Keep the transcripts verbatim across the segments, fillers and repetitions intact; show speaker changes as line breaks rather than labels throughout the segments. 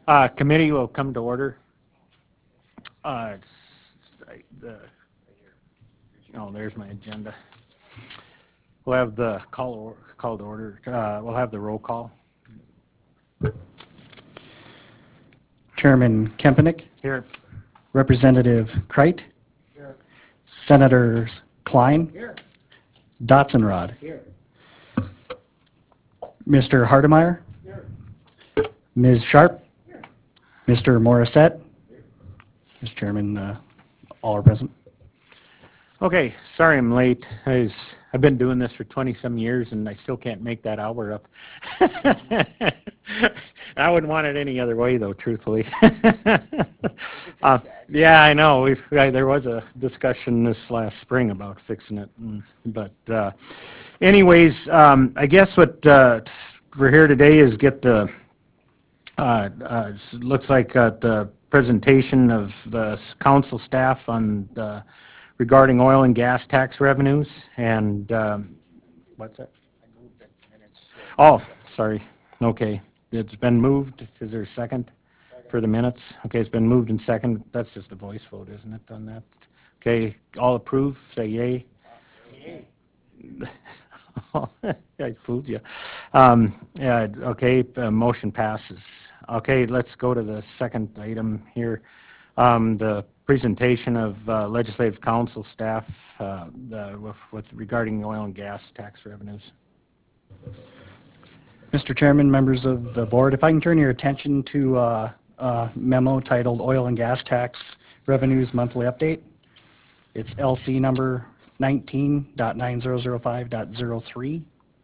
Uh, committee will come to order. Uh, it's, uh, the, oh, there's my agenda. We'll have the call or, call to order. Uh, we'll have the roll call.
Chairman Kempenick,
Here.
Representative Kreit,
Here.
Senators Klein,
Here.
Dotzenrod,
Here.
Mister Hardemeyer,
Here.
Miz Sharp,
Here.
Mister Morissette. Mister Chairman, uh, all are present.
Okay, sorry I'm late. I was, I've been doing this for twenty some years and I still can't make that hour up. I wouldn't want it any other way though, truthfully. uh, yeah, I know. We've, I, there was a discussion this last spring about fixing it. And, but uh, anyways, um, I guess what uh, we're here today is get the, uh, uh, looks like uh, the presentation of the council staff on the regarding oil and gas tax revenues and um, what's that?
I moved it and it's.
Oh, sorry. Okay, it's been moved. Is there a second for the minutes? Okay, it's been moved and second. That's just a voice vote, isn't it, on that? Okay, all approve, say yay.
Yay.
I fooled you. Um, yeah, okay, uh, motion passes. Okay, let's go to the second item here. Um, the presentation of uh, legislative council staff uh, the, with, with regarding oil and gas tax revenues.
Mister Chairman, members of the board, if I can turn your attention to uh, a memo titled Oil and Gas Tax Revenues Monthly Update. It's L C number nineteen dot nine zero zero five dot zero three.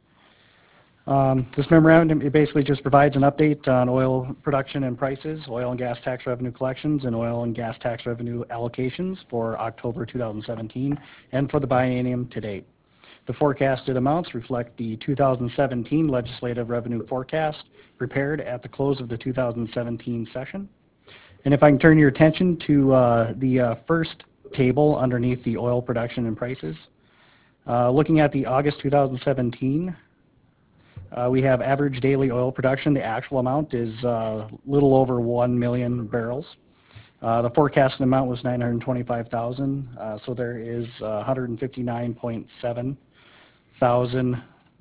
Um, this memorandum, it basically just provides an update on oil production and prices, oil and gas tax revenue collections, and oil and gas tax revenue allocations for October two thousand seventeen and for the biennium to date. The forecasted amounts reflect the two thousand seventeen legislative revenue forecast prepared at the close of the two thousand seventeen session. And if I can turn your attention to uh, the uh, first table underneath the oil production and prices. Uh, looking at the August two thousand seventeen, uh, we have average daily oil production. The actual amount is a uh, little over one million barrels. Uh, the forecasted amount was nine hundred twenty-five thousand, uh, so there is uh, one hundred fifty-nine point seven thousand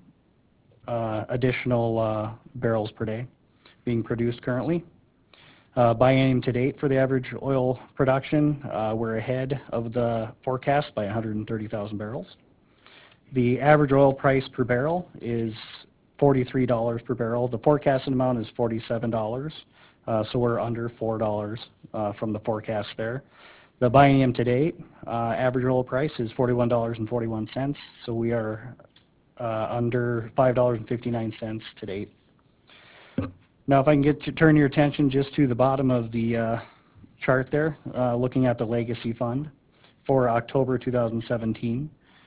uh, additional uh, barrels per day being produced currently. Uh, biennium to date for the average oil production, uh, we're ahead of the forecast by one hundred thirty thousand barrels. The average oil price per barrel is forty-three dollars per barrel. The forecasted amount is forty-seven dollars, uh, so we're under four dollars uh, from the forecast there. The biennium to date, uh, average oil price is forty-one dollars and forty-one cents, so we are uh, under five dollars and fifty-nine cents to date. Now, if I can get to turn your attention just to the bottom of the uh, chart there, uh, looking at the legacy fund for October two thousand seventeen,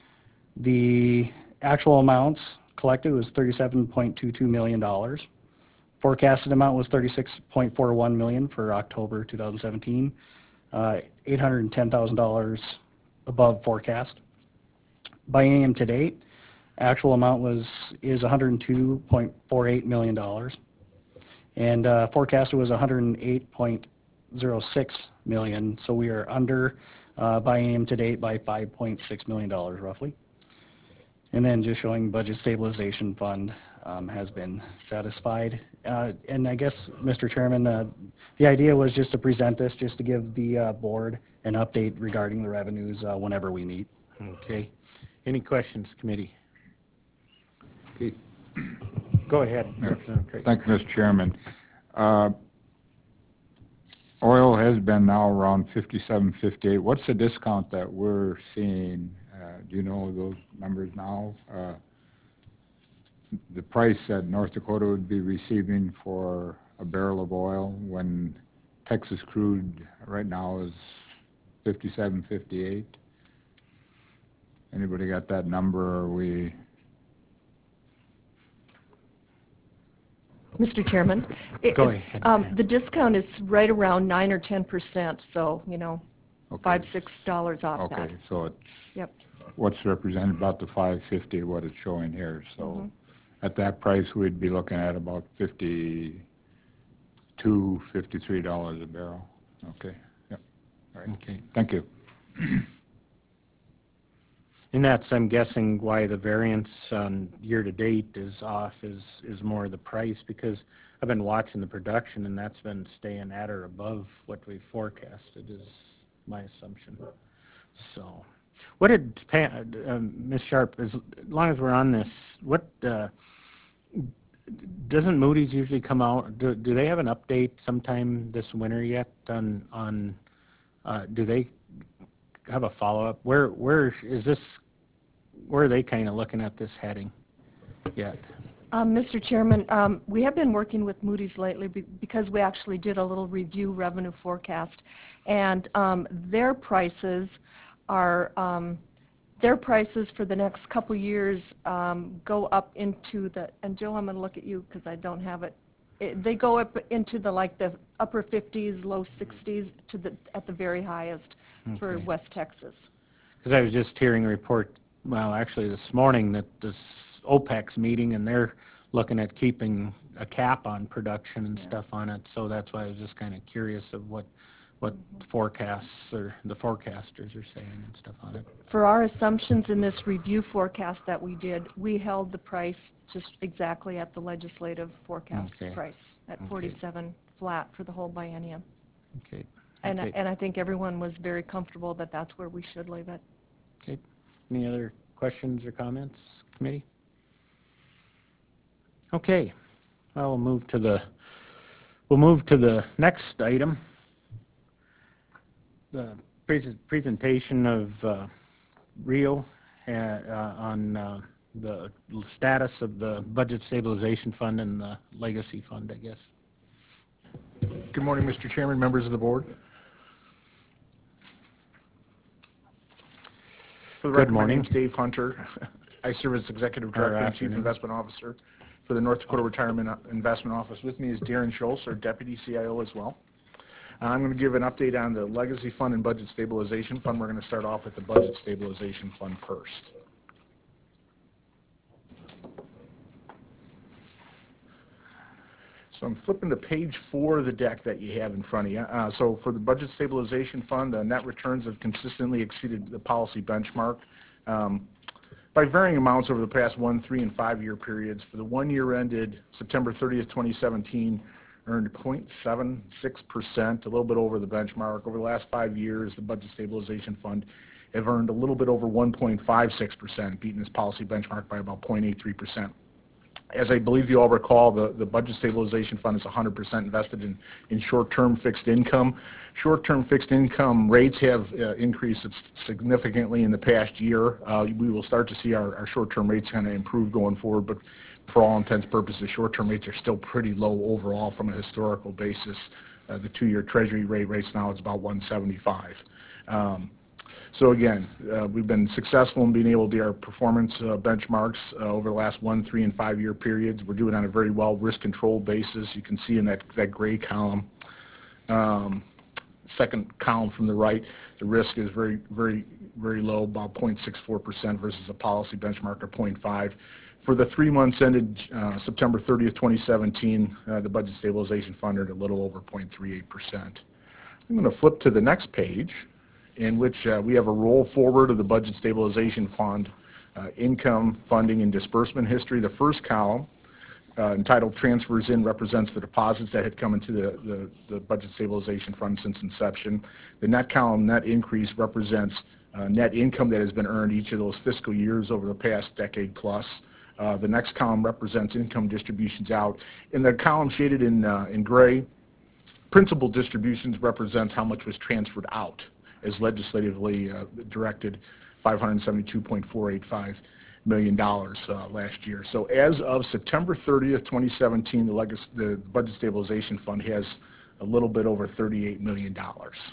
the actual amounts collected was thirty-seven point two two million dollars. Forecasted amount was thirty-six point four one million dollars for October two thousand seventeen, uh, eight hundred ten thousand dollars above forecast. Biennium to date, actual amount was is one hundred two point four eight million dollars. And uh, forecasted was one hundred eight point zero six million dollars, so we are under uh, biennium to date by five point six million dollars roughly. And then just showing budget stabilization fund um, has been satisfied. Uh, and I guess, Mister Chairman, uh, the idea was just to present this, just to give the uh, board an update regarding the revenues uh, whenever we meet.
Okay. Any questions, committee?
Okay.
Go ahead.
Yeah. Thank you, Mister Chairman. Uh, oil has been now around fifty-seven, fifty-eight. What's the discount that we're seeing? Uh, do you know those numbers now? Uh, the price that North Dakota would be receiving for a barrel of oil when Texas crude right now is fifty-seven, fifty-eight. Anybody got that number? Or are we?
Mister Chairman, it,
Go ahead.
um, the discount is right around nine or ten percent, so you know,
Okay.
five six dollars off
Okay,
that.
so it's
Yep.
what's represented about the five fifty, what it's showing here. So
Mm-hmm.
at that price, we'd be looking at about fifty, two fifty-three dollars a barrel. Okay, yep. All right,
Okay.
thank you.
And that's, I'm guessing, why the variance on year-to-date is off is, is more the price, because I've been watching the production, and that's been staying at or above what we forecasted, is my assumption. So, what did, Pa- um, Miz Sharp, as long as we're on this, what, uh, doesn't Moody's usually come out, do, do they have an update sometime this winter yet on, on, uh, do they have a follow-up? Where, where is this, where are they kind of looking at this heading yet?
Um, Mister Chairman, um, we have been working with Moody's lately be- because we actually did a little review revenue forecast, and um, their prices are um, their prices for the next couple years um, go up into the, and Joe, I'm going to look at you because I don't have it. It, they go up into the like the upper fifties, low sixties to the at the very highest for
Okay.
West Texas.
Because I was just hearing a report, well, actually this morning, that this OPEC's meeting, and they're looking at keeping a cap on production and stuff on it. So that's why I was just kind of curious of what, what forecasts or the forecasters are saying and stuff on it.
For our assumptions in this review forecast that we did, we held the price just exactly at the legislative forecast
Okay.
price at
Okay.
forty-seven flat for the whole biennium.
Okay.
And,
Okay.
and I think everyone was very comfortable that that's where we should leave it.
Okay. Any other questions or comments, committee? Okay. Well, we'll move to the, we'll move to the next item. The pres- presentation of uh, Rio uh, uh, on uh, the status of the Budget Stabilization Fund and the Legacy Fund, I guess.
Good morning, Mister Chairman, members of the board. For the
Good
record, my
morning.
name's Dave Hunter. I serve as Executive
Or
Director and Chief
afternoon.
Investment Officer for the North Dakota Retirement Investment Office. With me is Darren Schultz, our Deputy C I O as well. Uh, I'm going to give an update on the Legacy Fund and Budget Stabilization Fund. We're going to start off with the Budget Stabilization Fund first. So I'm flipping to page four of the deck that you have in front of you. Uh, so for the Budget Stabilization Fund, the net returns have consistently exceeded the policy benchmark um, by varying amounts over the past one, three, and five-year periods. For the one year ended September thirtieth, twenty seventeen, earned zero point seven six percent, a little bit over the benchmark. Over the last five years, the Budget Stabilization Fund have earned a little bit over one point five six percent, beating this policy benchmark by about zero point eight three percent. As I believe you all recall, the, the Budget Stabilization Fund is one hundred percent invested in, in short-term fixed income. Short-term fixed income rates have uh, increased significantly in the past year. Uh, we will start to see our, our short-term rates kind of improve going forward, but for all intents and purposes, short-term rates are still pretty low overall from a historical basis. Uh, the two-year Treasury rate rates now is about one seventy-five. Um, So again, uh, we've been successful in being able to do our performance uh, benchmarks uh, over the last one, three, and five-year periods. We're doing it on a very well risk-controlled basis. You can see in that, that gray column, um, second column from the right, the risk is very, very, very low, about zero point six four percent versus a policy benchmark of zero point five. For the three months ended uh, September thirtieth, twenty seventeen, uh, the Budget Stabilization Fund earned a little over zero point three eight percent. I'm going to flip to the next page, in which uh, we have a roll forward of the Budget Stabilization Fund, uh, income, funding, and disbursement history. The first column, uh, entitled Transfers In, represents the deposits that had come into the, the, the Budget Stabilization Fund since inception. The net column, net increase, represents uh, net income that has been earned each of those fiscal years over the past decade plus. Uh, the next column represents income distributions out. In the column shaded in, uh, in gray, principal distributions represents how much was transferred out as legislatively uh, directed, five hundred seventy-two point four eight five million dollars uh, last year. So as of September thirtieth, twenty seventeen, the, Legis- the Budget Stabilization Fund has a little bit over thirty-eight million dollars.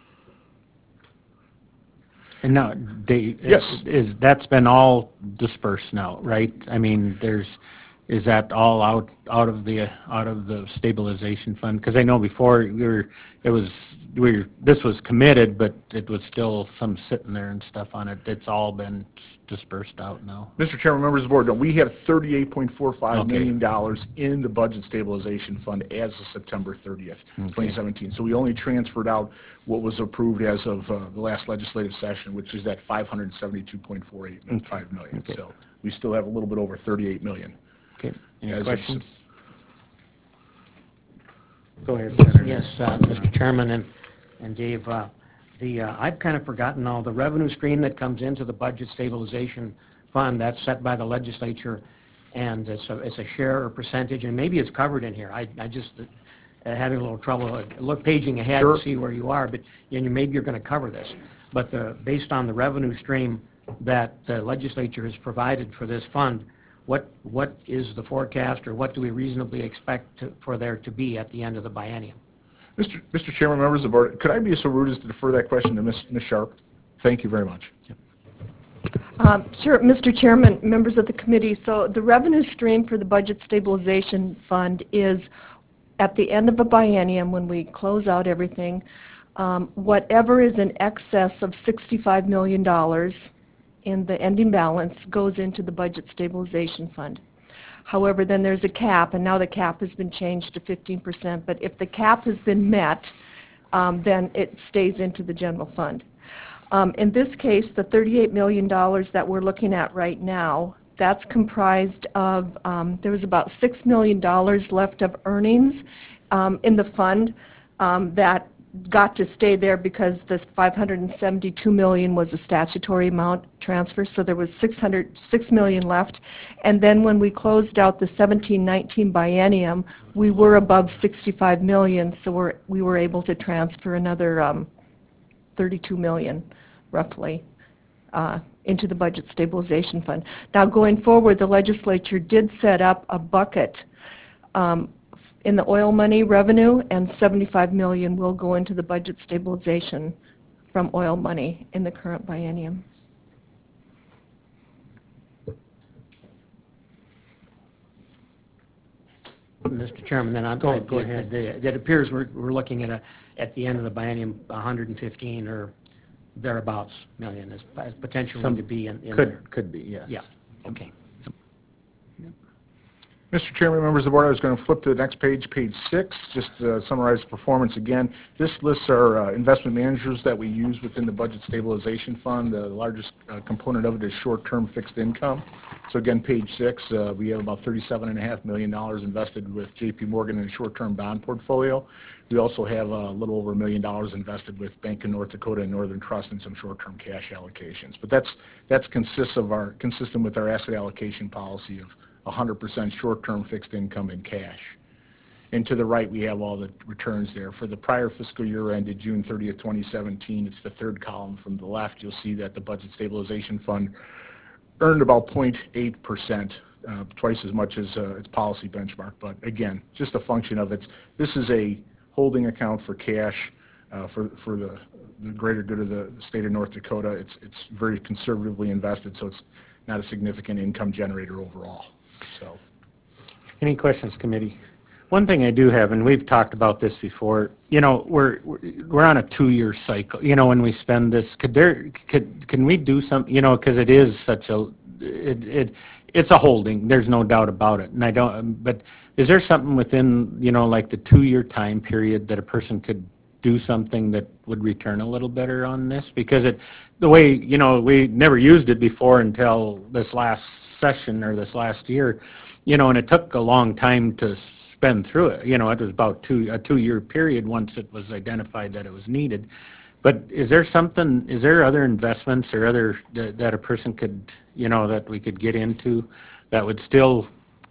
And now, Dave,
Yes.
is, that's been all dispersed now, right? I mean, there's, is that all out, out of the, out of the stabilization fund? Because I know before we were, it was, we were, this was committed, but it was still some sitting there and stuff on it. It's all been dispersed out now.
Mister Chairman, members of the board, no, we have thirty-eight point four five
Okay.
million dollars in the budget stabilization fund as of September thirtieth, twenty seventeen. So we only transferred out what was approved as of uh, the last legislative session, which is that five hundred seventy-two point four eight five million.
Okay.
So we still have a little bit over thirty-eight million.
Okay, any
As of
questions? Go ahead, Senator.
Yes, uh, Mister Chairman and, and Dave, uh, the, uh, I've kind of forgotten now, the revenue stream that comes into the budget stabilization fund, that's set by the legislature, and it's a, it's a share or percentage, and maybe it's covered in here. I, I just uh, having a little trouble, uh, look, paging ahead
Sure.
to see where you are, but you know, maybe you're going to cover this. But the, based on the revenue stream that the legislature has provided for this fund, what, what is the forecast, or what do we reasonably expect to, for there to be at the end of the biennium?
Mister Mister Chairman, members of the board, could I be so rude as to defer that question to Miz Miz Sharp? Thank you very much.
Um, Sure, Mister Chairman, members of the committee, so the revenue stream for the Budget Stabilization Fund is, at the end of a biennium, when we close out everything, um, whatever is in excess of sixty-five million dollars in the ending balance goes into the Budget Stabilization Fund. However, then there's a cap, and now the cap has been changed to fifteen percent, but if the cap has been met, um, then it stays into the general fund. Um, in this case, the thirty-eight million dollars that we're looking at right now, that's comprised of, um, there was about six million dollars left of earnings um, in the fund um, that got to stay there because this five hundred seventy-two million dollars was a statutory amount transfer, so there was six hundred six million dollars left. And then when we closed out the seventeen nineteen biennium, we were above sixty-five million dollars, so we're, we were able to transfer another um, thirty-two million dollars roughly uh, into the Budget Stabilization Fund. Now going forward, the legislature did set up a bucket um, in the oil money revenue, and seventy-five million dollars will go into the budget stabilization from oil money in the current biennium.
Mister Chairman, then I'm,
Go-
I-
go
it-
ahead.
it it appears we're, we're looking at a, at the end of the biennium, one hundred fifteen or thereabouts million is is potentially
Some-
to be in, in there.
Could, could be, yes.
Yeah, okay.
Mister Chairman, members of the board, I was going to flip to the next page, page six, just to summarize performance again. This lists our uh, investment managers that we use within the Budget Stabilization Fund. The largest uh, component of it is short-term fixed income. So again, page six, uh, we have about thirty-seven point five million dollars invested with J P Morgan in a short-term bond portfolio. We also have a little over a million dollars invested with Bank of North Dakota and Northern Trust and some short-term cash allocations. But that's, that's consists of our, consistent with our asset allocation policy of one hundred percent short-term fixed income in cash. And to the right, we have all the returns there. For the prior fiscal year ended June thirtieth, twenty seventeen, it's the third column from the left. You'll see that the Budget Stabilization Fund earned about zero point eight percent, uh, twice as much as uh, its policy benchmark. But again, just a function of its, this is a holding account for cash uh, for, for the, the greater good of the state of North Dakota. It's, it's very conservatively invested, so it's not a significant income generator overall. So,
Any questions, committee? One thing I do have, and we've talked about this before, you know, we're, we're on a two-year cycle, you know, when we spend this, could there, could, can we do some, you know, because it is such a, it, it, it's a holding, there's no doubt about it, and I don't, but is there something within, you know, like the two-year time period that a person could do something that would return a little better on this? Because it, the way, you know, we never used it before until this last session or this last year, you know, and it took a long time to spend through it. You know, it was about two, a two-year period once it was identified that it was needed. But is there something, is there other investments or other, that, that a person could, you know, that we could get into that would still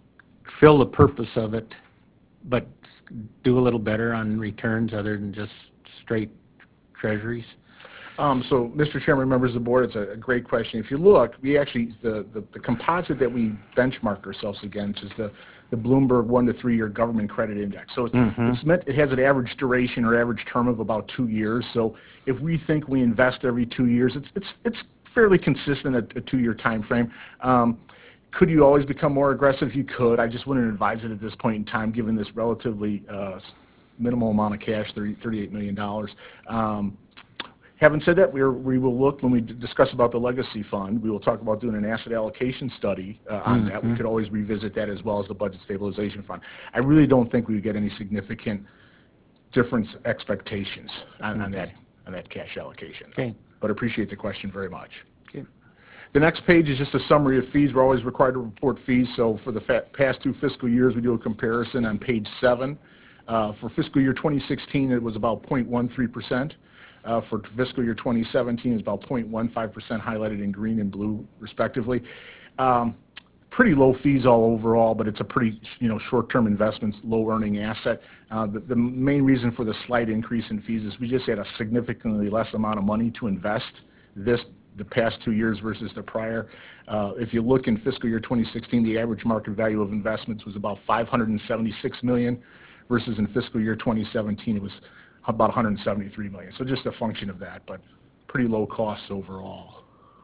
fill the purpose of it, but do a little better on returns other than just straight treasuries?
Um, so, Mister Chairman, members of the board, it's a, a great question. If you look, we actually, the, the, the composite that we benchmark ourselves against is the, the Bloomberg one to three year government credit index. So it's,
Mm-hmm.
it's meant, it has an average duration or average term of about two years. So if we think we invest every two years, it's, it's, it's fairly consistent at a two year time frame. Um, Could you always become more aggressive? You could. I just wouldn't advise it at this point in time, given this relatively uh, minimal amount of cash, thirty, thirty-eight million dollars. Um, having said that, we, are, we will look, when we discuss about the legacy fund, we will talk about doing an asset allocation study uh, on mm-hmm. that. We could always revisit that as well as the budget stabilization fund. I really don't think we would get any significant difference expectations on,
okay.
on that on that cash allocation.
Okay.
But appreciate the question very much.
Okay.
The next page is just a summary of fees. We're always required to report fees, so for the fa- past two fiscal years, we do a comparison on page seven. Uh, for fiscal year twenty sixteen, it was about zero point one three percent. Uh, for fiscal year twenty seventeen, it's about zero point one five percent, highlighted in green and blue, respectively. Um, pretty low fees all overall, but it's a pretty, you know, short-term investments, low-earning asset. Uh, the, the main reason for the slight increase in fees is we just had a significantly less amount of money to invest this the past two years versus the prior. Uh, if you look in fiscal year twenty sixteen, the average market value of investments was about five hundred seventy-six million dollars versus in fiscal year twenty seventeen, it was about one hundred seventy-three million dollars. So just a function of that, but pretty low costs overall.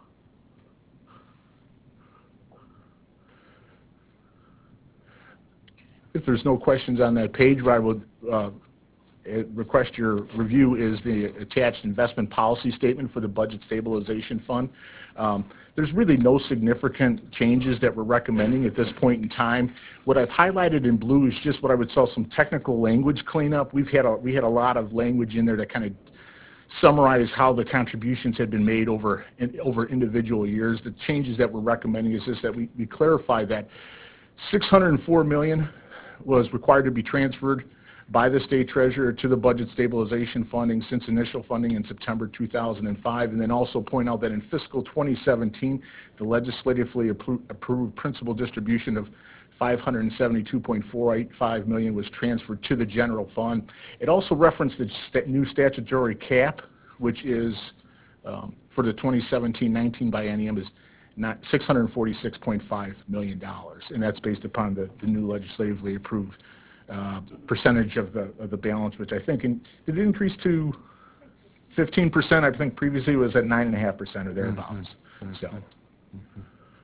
If there's no questions on that page, what I would uh, request your review is the attached investment policy statement for the Budget Stabilization Fund. Um, there's really no significant changes that we're recommending at this point in time. What I've highlighted in blue is just what I would call some technical language cleanup. We've had a, we had a lot of language in there that kind of summarize how the contributions had been made over in, over individual years. The changes that we're recommending is just that we, we clarify that six hundred four million dollars was required to be transferred by the state treasurer to the budget stabilization funding since initial funding in September two thousand five, and then also point out that in fiscal twenty seventeen, the legislatively approved, approved principal distribution of five hundred seventy-two point four eight five million dollars was transferred to the general fund. It also referenced the st- new statutory cap, which is um, for the twenty seventeen nineteen biennium is not six hundred forty-six point five million dollars, and that's based upon the, the new legislatively approved uh, percentage of the of the balance, which I think in, did it increase to fifteen percent? I think previously it was at nine point five percent or thereabouts. Mm-hmm. So. Mm-hmm.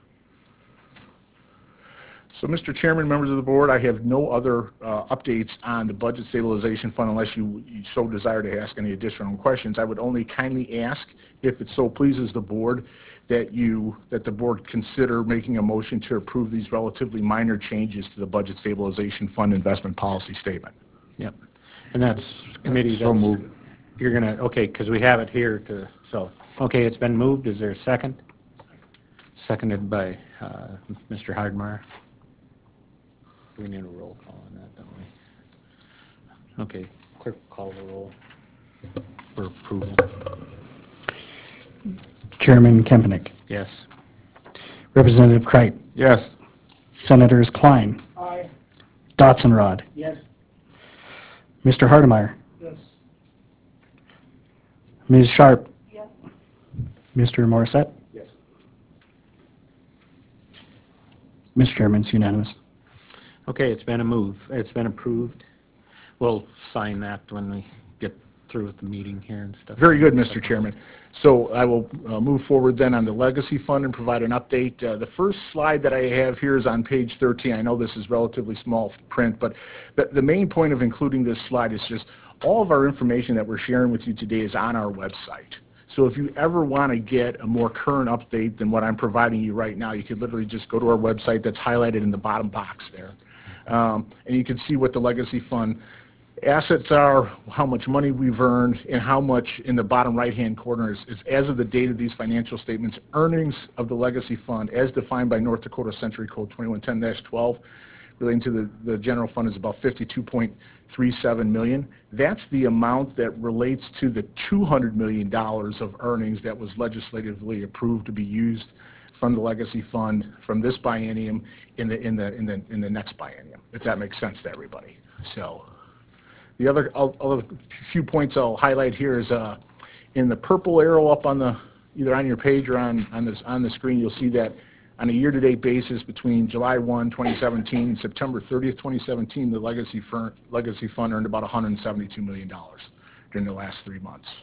So, Mister Chairman, members of the board, I have no other uh, updates on the Budget Stabilization Fund unless you, you so desire to ask any additional questions. I would only kindly ask, if it so pleases the board, that you that the board consider making a motion to approve these relatively minor changes to the Budget Stabilization Fund investment policy statement.
Yep. And that's committee.
So
that's,
moved.
You're going to, okay, because we have it here to, so, okay, it's been moved. Is there a second? Seconded by uh, Mister Hardmar. We need a roll call on that, don't we? Okay, clerk call the roll for approval.
Chairman Kempenick,
Yes.
Representative Kreit,
Yes.
Senators Klein,
Aye.
Dotzenrod,
Yes.
Mister Hardemeyer,
Yes.
Miz Sharp,
Yes.
Mister Morissette.
Yes.
Mister Chairman, it's unanimous.
Okay, it's been a move. It's been approved. We'll sign that when we get through with the meeting here and stuff.
Very good, Mister Chairman. So I will uh, move forward then on the legacy fund and provide an update. Uh, the first slide that I have here is on page thirteen. I know this is relatively small print, but the, the main point of including this slide is just all of our information that we're sharing with you today is on our website. So if you ever want to get a more current update than what I'm providing you right now, you could literally just go to our website that's highlighted in the bottom box there. Um, and you can see what the legacy fund assets are, how much money we've earned, and how much in the bottom right-hand corner is, is as of the date of these financial statements, earnings of the legacy fund as defined by North Dakota Century Code twenty-one ten dash twelve relating to the, the general fund is about fifty-two point three seven million dollars. That's the amount that relates to the two hundred million dollars of earnings that was legislatively approved to be used from the legacy fund from this biennium in the in the in the in the next biennium, if that makes sense to everybody. So the other other few points I'll highlight here is uh, in the purple arrow up on the either on your page or on on this on the screen, you'll see that on a year-to-date basis between July first, twenty seventeen and September thirtieth, twenty seventeen, the legacy fund legacy fund earned about one hundred seventy-two million dollars during the last three months,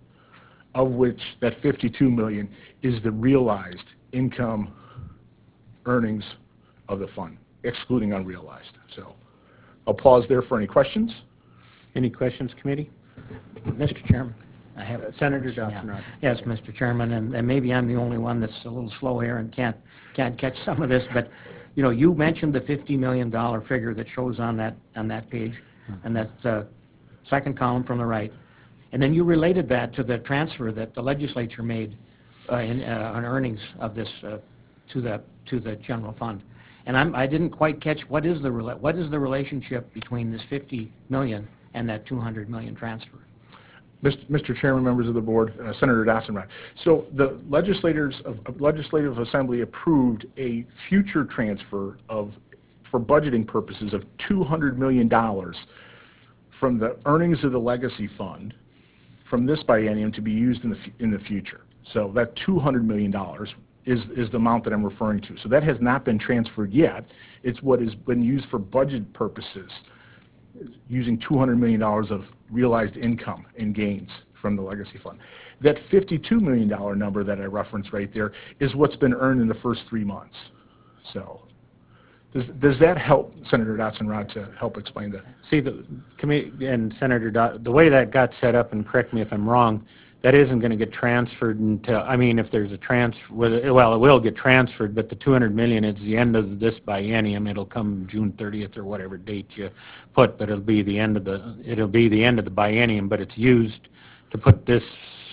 of which that fifty-two million dollars is the realized income earnings of the fund, excluding unrealized. So I'll pause there for any questions.
Any questions, committee?
Mister Chairman, I have.
Senator
Yeah.
Dotson.
Yes, Mister Chairman, and, and maybe I'm the only one that's a little slow here and can't, can't catch some of this, but, you know, you mentioned the fifty million dollar figure that shows on that, on that page, and that uh, second column from the right. And then you related that to the transfer that the legislature made uh, in, uh, on earnings of this uh, to the, to the general fund. And I'm, I didn't quite catch, what is the, rela- what is the relationship between this fifty million and that two hundred million transfer?
Mister Chairman, members of the board, uh, Senator Dotson. So the legislators of of Legislative Assembly approved a future transfer of, for budgeting purposes, of two hundred million dollars from the earnings of the legacy fund from this biennium to be used in the fu- in the future. So that two hundred million dollars is is the amount that I'm referring to. So that has not been transferred yet. It's what has been used for budget purposes, using two hundred million dollars of realized income and gains from the legacy fund. That fifty-two million dollars number that I referenced right there is what's been earned in the first three months. So does, does that help, Senator Dotson-Rod, to help explain that?
See, the committee and Senator Dot, the way that got set up, and correct me if I'm wrong, that isn't going to get transferred until, I mean, if there's a transfer, well, it will get transferred, but the two hundred million is the end of this biennium. It'll come June thirtieth or whatever date you put, but it'll be the end of the, it'll be the end of the biennium, but it's used to put this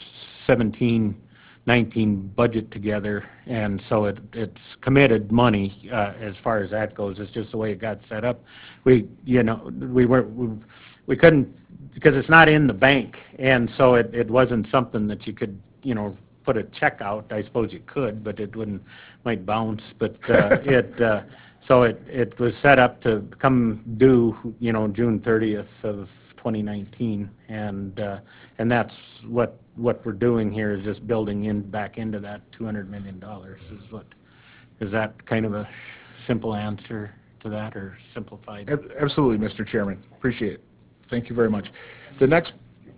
seventeen, nineteen budget together, and so it, it's committed money uh, as far as that goes. It's just the way it got set up. We, you know, we were, we, we couldn't, because it's not in the bank, and so it, it wasn't something that you could, you know, put a check out. I suppose you could, but it wouldn't, might bounce. But uh, it, uh, so it, it was set up to come due, you know, June thirtieth of twenty nineteen, and uh, and that's what what we're doing here is just building in back into that two hundred million dollars. Is what, is that kind of a simple answer to that, or simplified?
Ab- Absolutely, Mister Chairman. Appreciate it. Thank you very much. The next,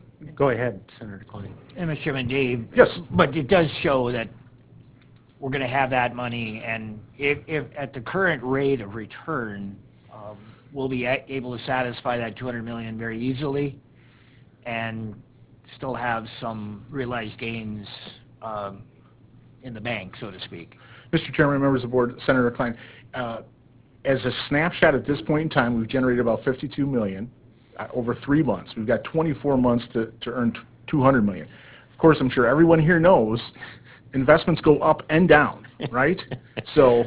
Go ahead, Senator Klein.
And Mister Chairman, Dave.
Yes.
But it does show that we're going to have that money, and if, if at the current rate of return, um, we'll be a- able to satisfy that two hundred million very easily, and still have some realized gains um, in the bank, so to speak.
Mister Chairman, members of the board, Senator Klein, uh, as a snapshot at this point in time, we've generated about fifty-two million dollars uh, over three months. We've got twenty-four months to, to earn t- two hundred million dollars. Of course, I'm sure everyone here knows investments go up and down, right? So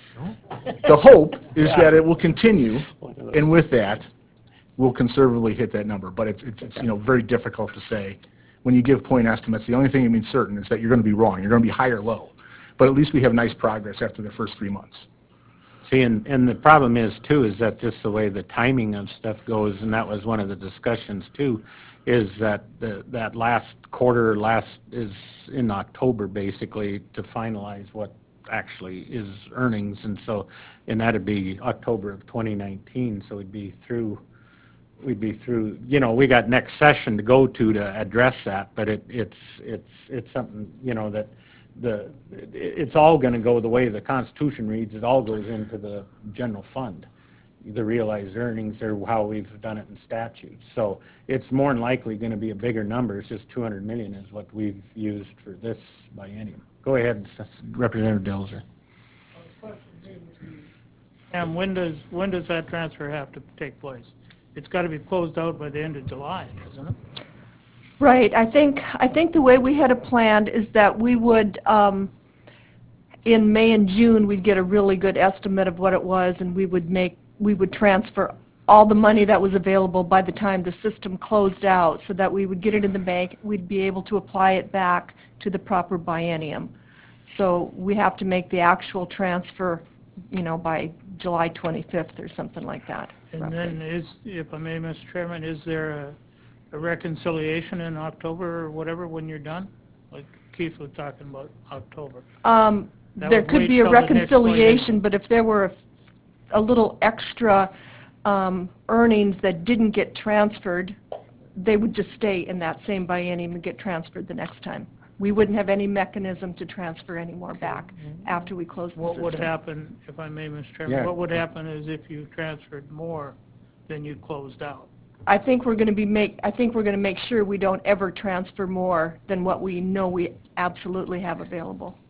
the hope is that it will continue, and with that, we'll conservatively hit that number. But it's, it's, it's you know, very difficult to say. When you give point estimates, the only thing you mean certain is that you're going to be wrong. You're going to be high or low. But at least we have nice progress after the first three months.
See, and, and the problem is too, is that just the way the timing of stuff goes, and that was one of the discussions too, is that the, that last quarter, last is in October basically to finalize what actually is earnings, and so, and that'd be October of twenty nineteen, so we'd be through, we'd be through, you know, we got next session to go to to address that, but it, it's, it's, it's something, you know, that the, it's all going to go the way the Constitution reads. It all goes into the general fund, the realized earnings, or how we've done it in statutes. So it's more than likely going to be a bigger number. It's just two hundred million is what we've used for this biennium. Go ahead, Representative Delzer.
And when does, when does that transfer have to take place? It's got to be closed out by the end of July, doesn't it?
Right. I think, I think the way we had it planned is that we would, um, in May and June, we'd get a really good estimate of what it was, and we would make, we would transfer all the money that was available by the time the system closed out, so that we would get it in the bank, we'd be able to apply it back to the proper biennium. So we have to make the actual transfer, you know, by July twenty-fifth or something like that.
And
roughly.
then is, if I may, Mister Chairman, is there a, a reconciliation in October or whatever when you're done? Like Keith was talking about October.
Um,
That
There
would
could
wait
be a
till the next
reconciliation, but if there were a f- a little extra um, earnings that didn't get transferred, they would just stay in that same biennium and get transferred the next time. we wouldn't have any mechanism to transfer any more back after we close the
What
system.
would happen, if I may, Mister Chairman,
Yeah.
what would happen is if you transferred more, then you closed out.
I think we're going to be make, I think we're going to make sure we don't ever transfer more than what we know we absolutely have available.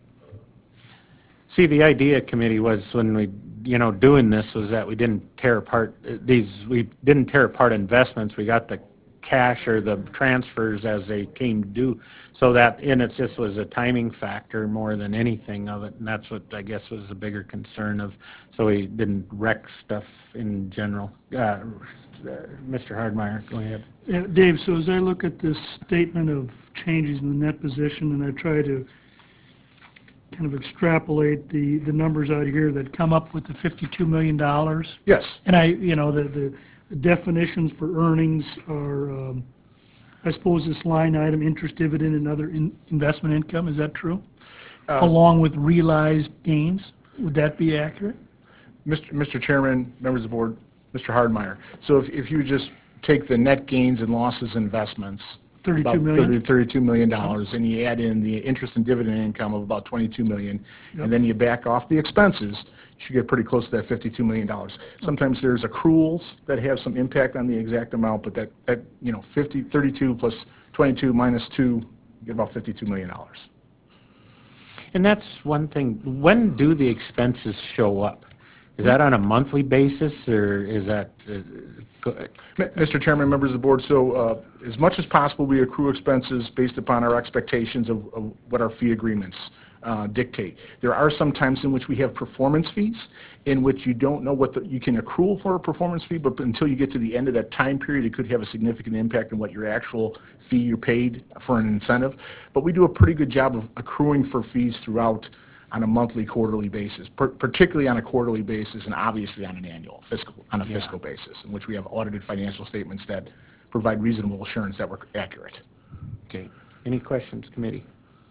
See, the idea committee was when we, you know, doing this was that we didn't tear apart these, we didn't tear apart investments. We got the cash or the transfers as they came due. So that, and it just was a timing factor more than anything of it. And that's what I guess was the bigger concern of, so we didn't wreck stuff in general. Uh, Mister Hardmeyer, go ahead.
Yeah, Dave, so as I look at this statement of changes in the net position and I try to kind of extrapolate the, the numbers out here that come up with the fifty-two million dollars,
Yes.
and I, you know, the, the the definitions for earnings are, um, I suppose this line item, interest dividend and other in- investment income, is that true?
Uh,
Along with realized gains, would that be accurate?
Mister Mister Chairman, members of the board, Mister Hardmeyer. So if, if you just take the net gains and losses investments,
thirty-two
about
million?
thirty, thirty-two million dollars, and you add in the interest and dividend income of about twenty-two million,
Yep.
and then you back off the expenses, you should get pretty close to that fifty-two million dollars. Sometimes there's accruals that have some impact on the exact amount, but that, that, you know, fifty, thirty-two plus twenty-two minus two, you get about fifty-two million dollars.
And that's one thing. When do the expenses show up? Is that on a monthly basis, or is that, uh, go-
M- Mister Chairman, members of the board, so uh, as much as possible, we accrue expenses based upon our expectations of of what our fee agreements uh, dictate. There are some times in which we have performance fees, in which you don't know what the, you can accrue for a performance fee, but until you get to the end of that time period, it could have a significant impact on what your actual fee you paid for an incentive. But we do a pretty good job of accruing for fees throughout on a monthly, quarterly basis, per- particularly on a quarterly basis and obviously on an annual fiscal, on a fiscal basis, in which we have audited financial statements that provide reasonable assurance that we're accurate.
okay. Any questions, committee?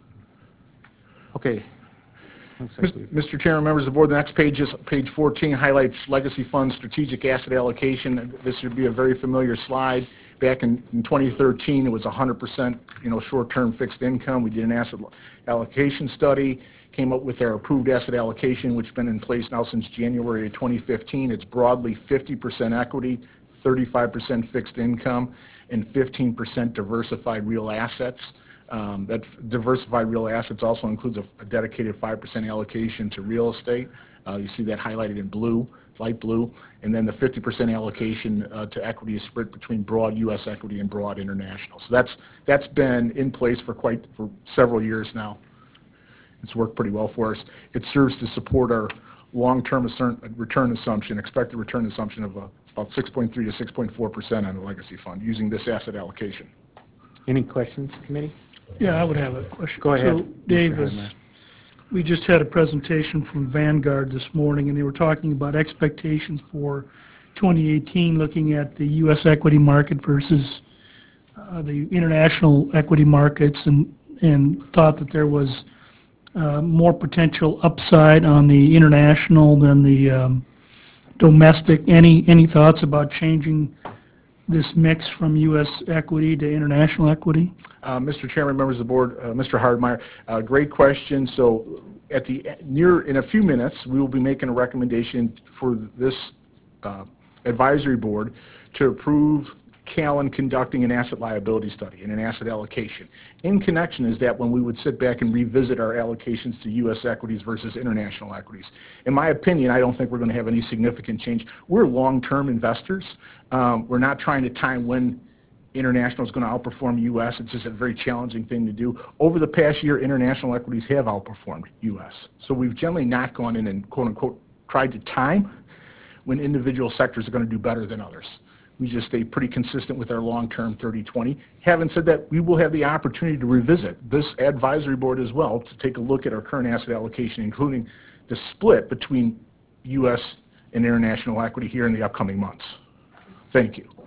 Okay. Looks like we've-
Mister Chairman, members of the board, the next page is, page fourteen highlights legacy fund strategic asset allocation. This would be a very familiar slide. Back in in twenty thirteen, it was one hundred percent, you know, short-term fixed income. We did an asset allocation study, came up with our approved asset allocation, which has been in place now since January of twenty fifteen. It's broadly fifty percent equity, thirty-five percent fixed income, and fifteen percent diversified real assets. Um, That f- diversified real assets also includes a a dedicated five percent allocation to real estate. Uh, You see that highlighted in blue, light blue. And then the fifty percent allocation uh, to equity is split between broad U S equity and broad international. So that's, that's been in place for quite, for several years now. It's worked pretty well for us. It serves to support our long-term assert- return assumption, expected return assumption of uh, about six point three to six point four percent on the legacy fund using this asset allocation.
Any questions, committee?
Yeah, I would have a question.
Go ahead,
So, Dave,
Mister
as we just had a presentation from Vanguard this morning, and they were talking about expectations for twenty eighteen, looking at the U S equity market versus uh, the international equity markets, and, and thought that there was uh, more potential upside on the international than the um, domestic. Any, any thoughts about changing this mix from U S equity to international equity?
Uh, Mister Chairman, members of the board, uh, Mister Hardmeyer, uh, great question. So at the, near, in a few minutes, we will be making a recommendation for this uh, advisory board to approve Callan conducting an asset liability study and an asset allocation. In connection is that when we would sit back and revisit our allocations to U S equities versus international equities. In my opinion, I don't think we're going to have any significant change. We're long-term investors. Um, We're not trying to time when international is going to outperform U S. It's just a very challenging thing to do. Over the past year, international equities have outperformed U S. So we've generally not gone in and quote-unquote tried to time when individual sectors are going to do better than others. We just stay pretty consistent with our long-term thirty twenty. Having said that, we will have the opportunity to revisit this advisory board as well to take a look at our current asset allocation, including the split between U S and international equity here in the upcoming months. Thank you.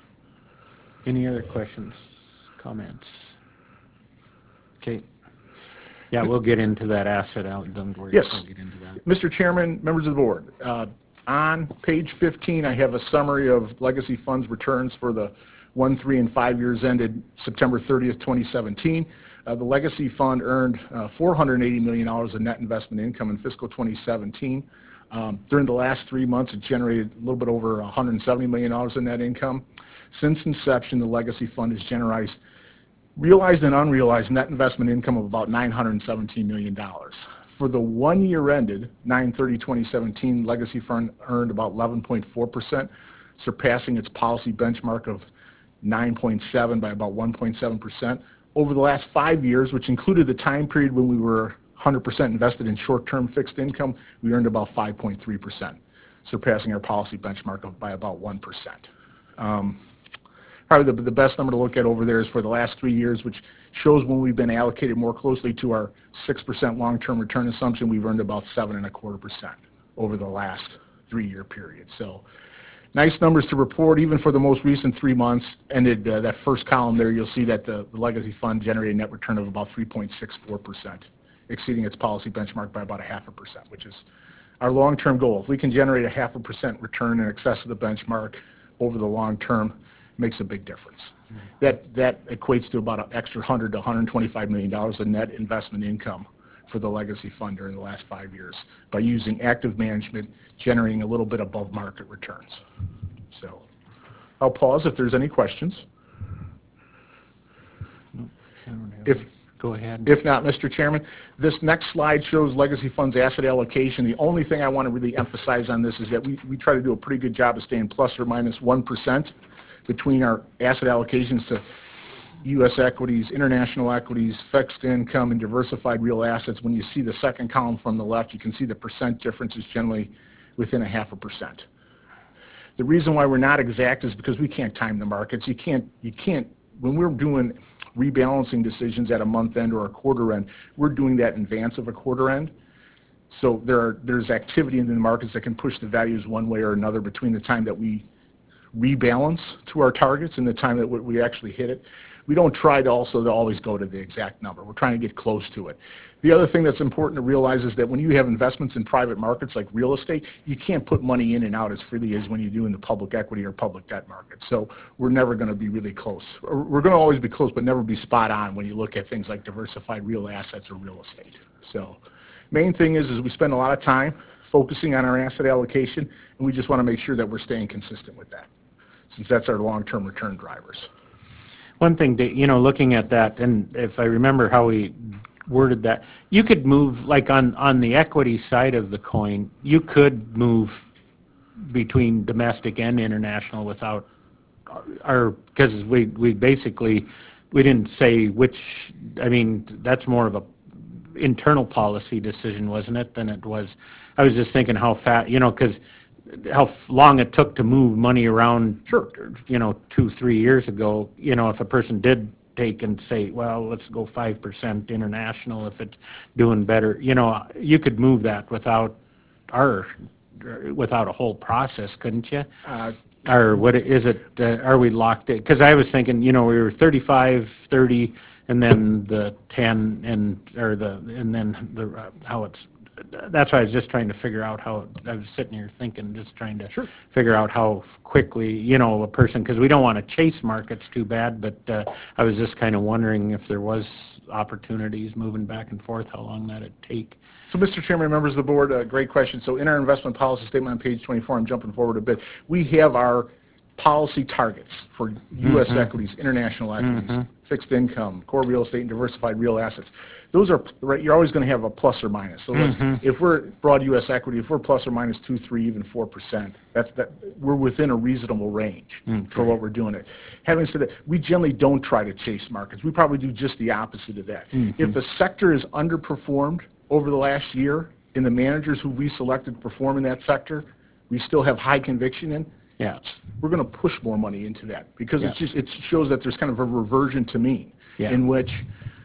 Any other questions, comments? Okay. Yeah, we'll get into that asset out, don't worry.
Yes.
We'll get into that.
Mister Chairman, members of the board, uh, on page fifteen, I have a summary of legacy funds returns for the one, three, and five years ended September thirtieth, twenty seventeen. Uh, the legacy fund earned uh, four hundred eighty million dollars in net investment income in fiscal twenty seventeen. Um, during the last three months, it generated a little bit over one hundred seventy million dollars in net income. Since inception, the legacy fund has generated realized and unrealized net investment income of about nine hundred seventeen million dollars. For the one year ended, nine thirty twenty seventeen, legacy fund earned about eleven point four percent, surpassing its policy benchmark of nine point seven by about one point seven percent. Over the last five years, which included the time period when we were one hundred percent invested in short-term fixed income, we earned about five point three percent, surpassing our policy benchmark of by about one percent. Um, Probably the, the best number to look at over there is for the last three years, which shows when we've been allocated more closely to our six percent long-term return assumption, we've earned about seven and a quarter percent over the last three-year period. So nice numbers to report, even for the most recent three months. Ended uh, that first column there, you'll see that the, the legacy fund generated a net return of about three point six four percent, exceeding its policy benchmark by about a half a percent, which is our long-term goal. If we can generate a half a percent return in excess of the benchmark over the long term, makes a big difference. That that equates to about an extra one hundred to one hundred twenty-five million dollars in net investment income for the legacy fund during the last five years by using active management, generating a little bit above market returns. So I'll pause if there's any questions. If
Go ahead.
If not, Mister Chairman, this next slide shows legacy funds asset allocation. The only thing I want to really emphasize on this is that we, we try to do a pretty good job of staying plus or minus one percent between our asset allocations to U S equities, international equities, fixed income, and diversified real assets. When you see the second column from the left, you can see the percent difference is generally within a half a percent. The reason why we're not exact is because we can't time the markets. You can't, you can't, when we're doing rebalancing decisions at a month end or a quarter end, we're doing that in advance of a quarter end. So there are, there's activity in the markets that can push the values one way or another between the time that we rebalance to our targets and the time that we actually hit it. We don't try to also to always go to the exact number. We're trying to get close to it. The other thing that's important to realize is that when you have investments in private markets like real estate, you can't put money in and out as freely as when you do in the public equity or public debt market. So we're never going to be really close. We're going to always be close, but never be spot on when you look at things like diversified real assets or real estate. So main thing is, is we spend a lot of time focusing on our asset allocation, and we just want to make sure that we're staying consistent with that, since that's our long-term return drivers.
One thing, that, you know, looking at that, and if I remember how we worded that, you could move, like on, on the equity side of the coin, you could move between domestic and international without our, because we, we basically, we didn't say which, I mean, that's more of a internal policy decision, wasn't it, than it was, I was just thinking how fast, you know, because how f- long it took to move money around,
Sure.
you know, two, three years ago, you know, if a person did take and say, well, let's go five percent international if it's doing better, you know, you could move that without our, without a whole process, couldn't you?
Uh,
Or what is it, uh, are we locked in? Because I was thinking, you know, we were thirty-five, thirty, and then the ten, and, or the, and then the, uh, how it's, that's why I was just trying to figure out how, I was sitting here thinking, just trying to
Sure.
figure out how quickly, you know, a person, because we don't want to chase markets too bad, but uh, I was just kind of wondering if there was opportunities moving back and forth, how long that'd take.
So, Mister Chairman, members of the board, uh, great question. So in our investment policy statement on page twenty-four, I'm jumping forward a bit, we have our policy targets for U S Mm-hmm. equities, international equities, mm-hmm. fixed income, core real estate, and diversified real assets. Those are, right, you're always going to have a plus or minus. So mm-hmm. if we're broad U S equity, if we're plus or minus two, three, even four percent, that's that we're within a reasonable range okay. for what we're doing. It. Having said that, we generally don't try to chase markets. We probably do just the opposite of that. Mm-hmm. If a sector is underperformed over the last year, and the managers who we selected to perform in that sector, we still have high conviction in,
yeah,
we're going to push more money into that because
yeah.
it's just it shows that there's kind of a reversion to mean yeah. in which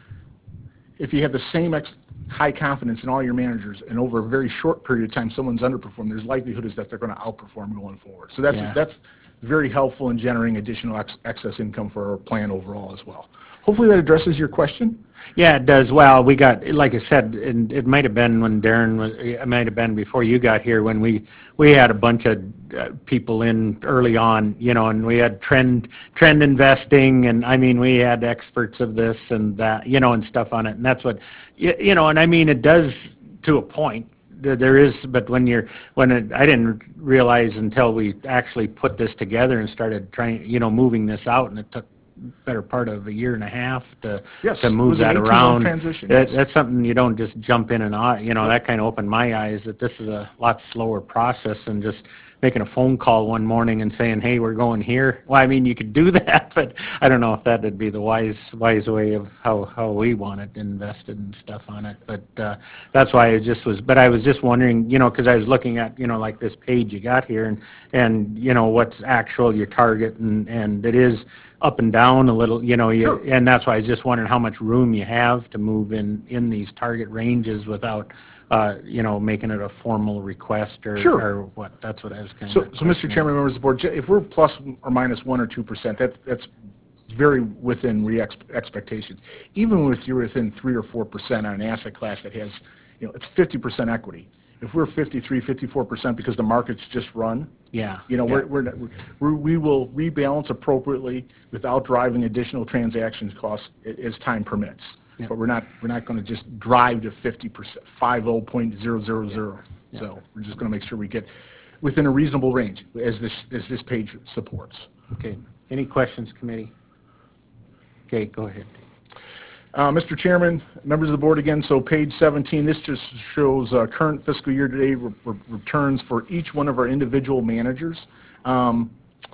if you have the same ex- high confidence in all your managers and over a very short period of time someone's underperformed, there's likelihood is that they're going to outperform going forward. So that's yeah. that's very helpful in generating additional ex- excess income for our plan overall as well. Hopefully that addresses your question.
Yeah, it does. Well, we got, like I said, and it might have been when Darren was, it might have been before you got here when we, we had a bunch of uh, people in early on, you know, and we had trend, trend investing, and I mean, we had experts of this and that, you know, and stuff on it. And that's what, you, you know, and I mean, it does to a point. There there is, but when you're, when it, I didn't realize until we actually put this together and started trying, you know, moving this out, and it took better part of a year and a half to,
Yes,
to
it
move
was an
that
eighteen-month
around.
transition,
That,
yes.
that's something you don't just jump in and out, you know, that kind of opened my eyes that this is a lot slower process than just making a phone call one morning and saying, hey, we're going here. Well, I mean, you could do that, but I don't know if that would be the wise, wise way of how, how we want it invested and stuff on it. But uh, that's why I just was, but I was just wondering, you know, because I was looking at, you know, like this page you got here and, and, you know, what's actual your target, and, and it is up and down a little, you know, you,
Sure.
and that's why I was just wondering how much room you have to move in, in these target ranges without, uh, you know, making it a formal request or,
Sure.
or what, that's what I was kind
So,
of.
so Mister Chairman, members of the board, ge- if we're plus or minus one or two percent, that's, that's very within re expectations. Even if you're within three or four percent on an asset class that has, you know, it's fifty percent equity. If we're fifty-three, fifty-four percent because the market's just run,
Yeah.
you know,
yeah.
we're, we're, not- we're, we will rebalance appropriately without driving additional transaction costs a- as time permits.
Yeah.
But we're not, we're not going to just drive to fifty percent, fifty point zero zero zero. So we're just going to make sure we get within a reasonable range, as this, as this page supports.
Okay. Any questions, committee? Okay, go ahead.
Uh, Mister Chairman, members of the board, again, so page seventeen, this just shows uh, current fiscal year-to-date re- re- returns for each one of our individual managers. Um,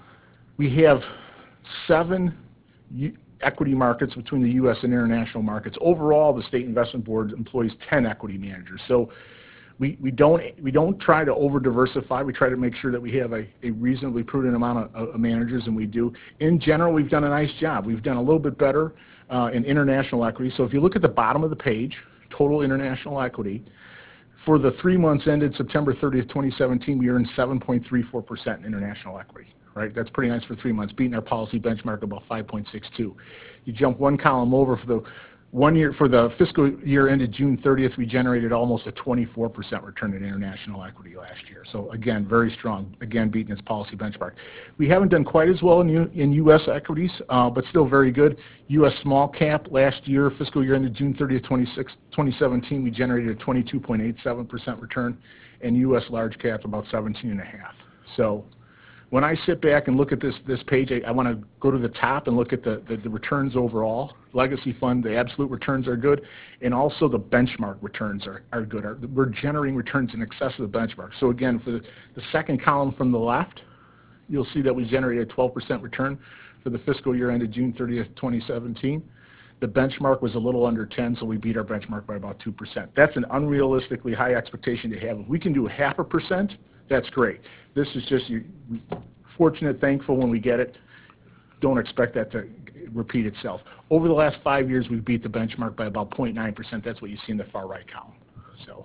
We have seven u- equity markets between the U S and international markets. Overall, the State Investment Board employs ten equity managers. So we, we don't we don't try to over diversify. We try to make sure that we have a, a reasonably prudent amount of, of managers, and we do. In general, we've done a nice job. We've done a little bit better uh, in international equity. So if you look at the bottom of the page, total international equity, for the three months ended September thirtieth, twenty seventeen, we earned seven point three four percent in international equity, right? That's pretty nice for three months, beating our policy benchmark about five point six two. You jump one column over for the one year, for the fiscal year ended June thirtieth, we generated almost a twenty-four percent return in international equity last year. So again, very strong, again, beating its policy benchmark. We haven't done quite as well in, U, in U S equities, uh, but still very good. U S small cap last year, fiscal year ended June thirtieth, twenty seventeen, we generated a twenty-two point eight seven percent return, and U S large cap about seventeen and a half. So when I sit back and look at this this page, I, I want to go to the top and look at the, the, the returns overall. Legacy fund, the absolute returns are good, and also the benchmark returns are, are good. Our, we're generating returns in excess of the benchmark. So again, for the, the second column from the left, you'll see that we generated a twelve percent return for the fiscal year ended June thirtieth, twenty seventeen. The benchmark was a little under ten, so we beat our benchmark by about two percent. That's an unrealistically high expectation to have. If we can do half a percent, that's great. This is just you, fortunate, thankful when we get it. Don't expect that to repeat itself. Over the last five years, we've beat the benchmark by about zero point nine percent. That's what you see in the far right column. So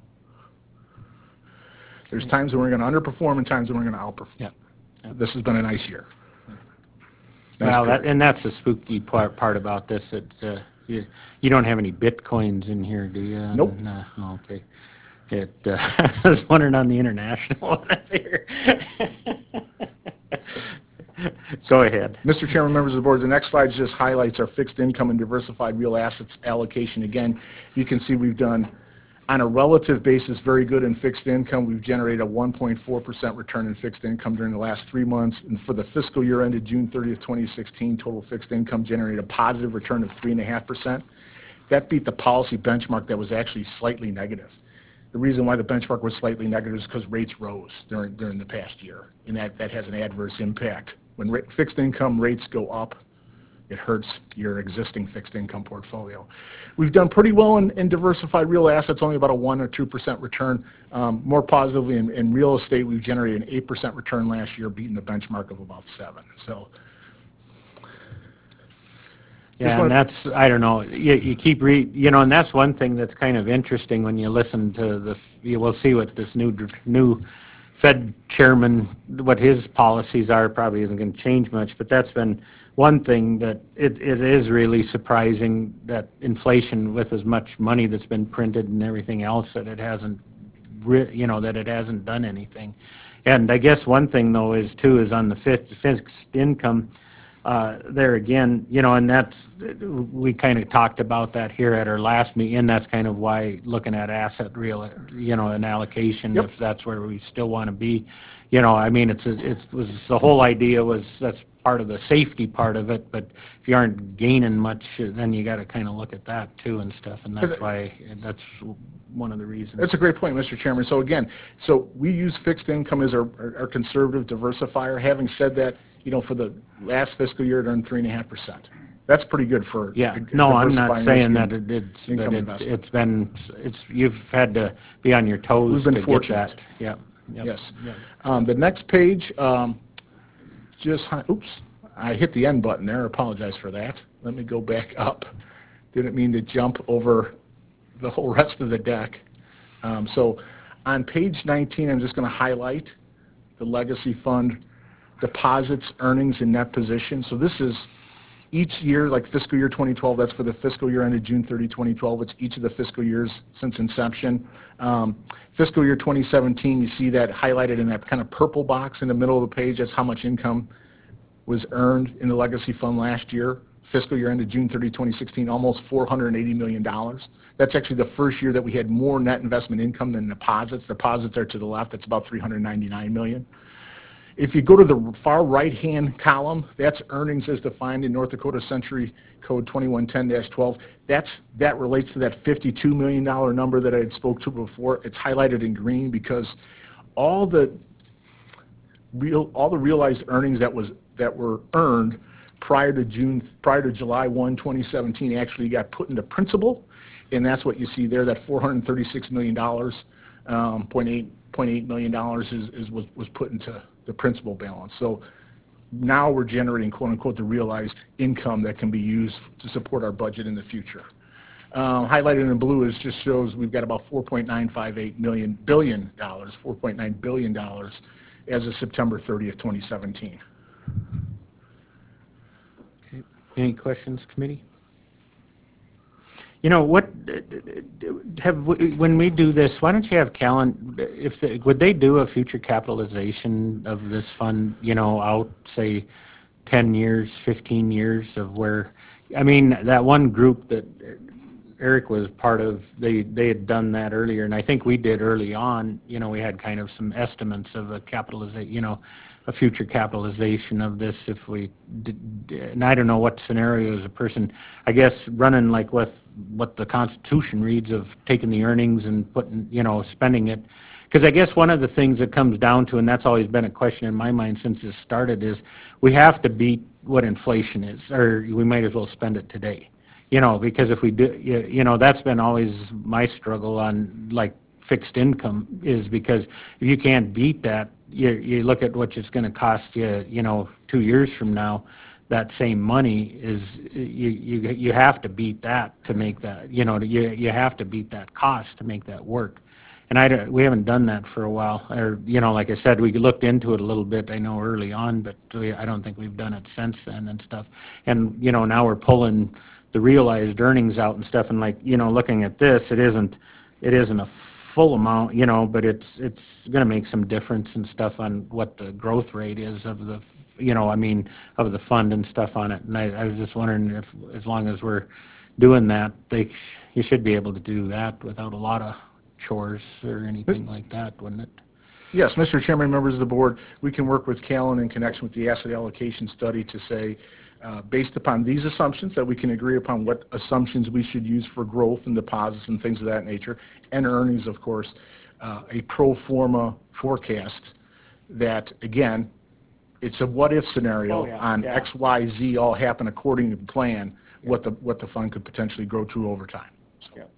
there's times when we're going to underperform and times when we're going to outperform.
Yeah. Yeah.
This has been a nice year. Nice
Well, that,
period.
and that's the spooky part, part about this. It, uh, you, you don't have any bitcoins in here, do you?
Nope.
No, okay. It, uh, I was wondering on the international one here. Go ahead.
Mister Chairman, members of the board, the next slide just highlights our fixed income and diversified real assets allocation. Again, you can see we've done, on a relative basis, very good in fixed income. We've generated a one point four percent return in fixed income during the last three months. And for the fiscal year ended June thirtieth, twenty sixteen, total fixed income generated a positive return of three point five percent. That beat the policy benchmark that was actually slightly negative. The reason why the benchmark was slightly negative is because rates rose during, during the past year, and that, that has an adverse impact. When ra- fixed income rates go up, it hurts your existing fixed income portfolio. We've done pretty well in, in diversified real assets, only about a one or two percent return. Um, more positively, in, in real estate, we've generated an eight percent return last year, beating the benchmark of about seven. So,
Yeah,
wanna-
and that's, I don't know, you, you keep re, you know, and that's one thing that's kind of interesting when you listen to the, you will see what this new, dr- new Fed chairman, what his policies are probably isn't going to change much, but that's been one thing that it, it is really surprising that inflation with as much money that's been printed and everything else that it hasn't, re- you know, that it hasn't done anything. And I guess one thing though is too is on the fixed, fixed income, uh, there again, you know, and that's, we kind of talked about that here at our last meeting, and that's kind of why looking at asset real, you know, an allocation,
Yep.
if that's where we still want to be, you know, I mean, it's, a, it was, the whole idea was that's part of the safety part of it, but if you aren't gaining much, then you got to kind of look at that too and stuff, and that's why, that's one of the reasons.
That's a great point, Mister Chairman. So again, so we use fixed income as our, our, our conservative diversifier. Having said that, you know, for the last fiscal year, it earned three and a half percent. That's pretty good for.
Yeah,
a- a
no, I'm not
diversifying
saying
risk
that it- it's,
income
that it-
investment.
it's been, it's, you've had to be on your toes
We've
to
been
get
fortunate.
that. Yeah. Yep.
Yes.
Yep.
Um, the next page, um, just, hi- oops, I hit the end button there. I apologize for that. Let me go back up. Didn't mean to jump over the whole rest of the deck. Um, so on page nineteen, I'm just going to highlight the legacy fund deposits, earnings, and net position. So this is each year, like fiscal year twenty twelve, that's for the fiscal year ended June thirtieth, twenty twelve. It's each of the fiscal years since inception. Um, fiscal year twenty seventeen, you see that highlighted in that kind of purple box in the middle of the page. That's how much income was earned in the legacy fund last year. Fiscal year ended June thirtieth, twenty sixteen, almost four hundred eighty million dollars. That's actually the first year that we had more net investment income than deposits. Deposits are to the left. That's about three hundred ninety-nine million dollars. If you go to the far right-hand column, that's earnings as defined in North Dakota Century Code twenty-one ten dash twelve. That's, that relates to that fifty-two million dollars number that I had spoke to before. It's highlighted in green because all the real, all the realized earnings that was, that were earned prior to June, prior to July first, twenty seventeen actually got put into principal, and that's what you see there, that four hundred thirty-six million dollars, um, point eight million dollars is, is was, was put into the principal balance. So now we're generating quote unquote the realized income that can be used to support our budget in the future. Um, highlighted in blue is just shows we've got about four point nine five eight million billion dollars, four point nine billion dollars as of September thirtieth, twenty seventeen.
Any questions, committee? You know, what, have, we- when we do this, why don't you have Callan, if, they- would they do a future capitalization of this fund, you know, out, say, ten years, fifteen years of where, I mean, that one group that Eric was part of, they, they had done that earlier, and I think we did early on, you know, we had kind of some estimates of a capitalization, you know, a future capitalization of this if we did, and I don't know what scenarios a person, I guess running like with what the Constitution reads of taking the earnings and putting, you know, spending it. Because I guess one of the things that comes down to, and that's always been a question in my mind since this started, is we have to beat what inflation is, or we might as well spend it today. You know, because if we do, you, you know, that's been always my struggle on like fixed income, is because if you can't beat that, you, you look at what it's going to cost you, you know, two years from now, that same money is, you, you, you have to beat that to make that, you know, you, you have to beat that cost to make that work. And I, don't- we haven't done that for a while, or, you know, like I said, we looked into it a little bit, I know early on, but we, I don't think we've done it since then and stuff. And, you know, now we're pulling the realized earnings out and stuff, and like, you know, looking at this, it isn't, it isn't a full amount, you know, but it's, it's going to make some difference and stuff on what the growth rate is of the, you know, I mean, of the fund and stuff on it. And I, I was just wondering if, as long as we're doing that, they, you should be able to do that without a lot of chores or anything like that, wouldn't it?
Yes, Mister Chairman, members of the board, we can work with Callan in connection with the asset allocation study to say, uh, based upon these assumptions, that we can agree upon what assumptions we should use for growth and deposits and things of that nature, and earnings, of course, uh, a pro forma forecast that, again, it's a what-if scenario
Oh, yeah,
on
yeah.
X, Y, Z all happen according to the plan, what the, what the fund could potentially grow to over time. So.
Yeah.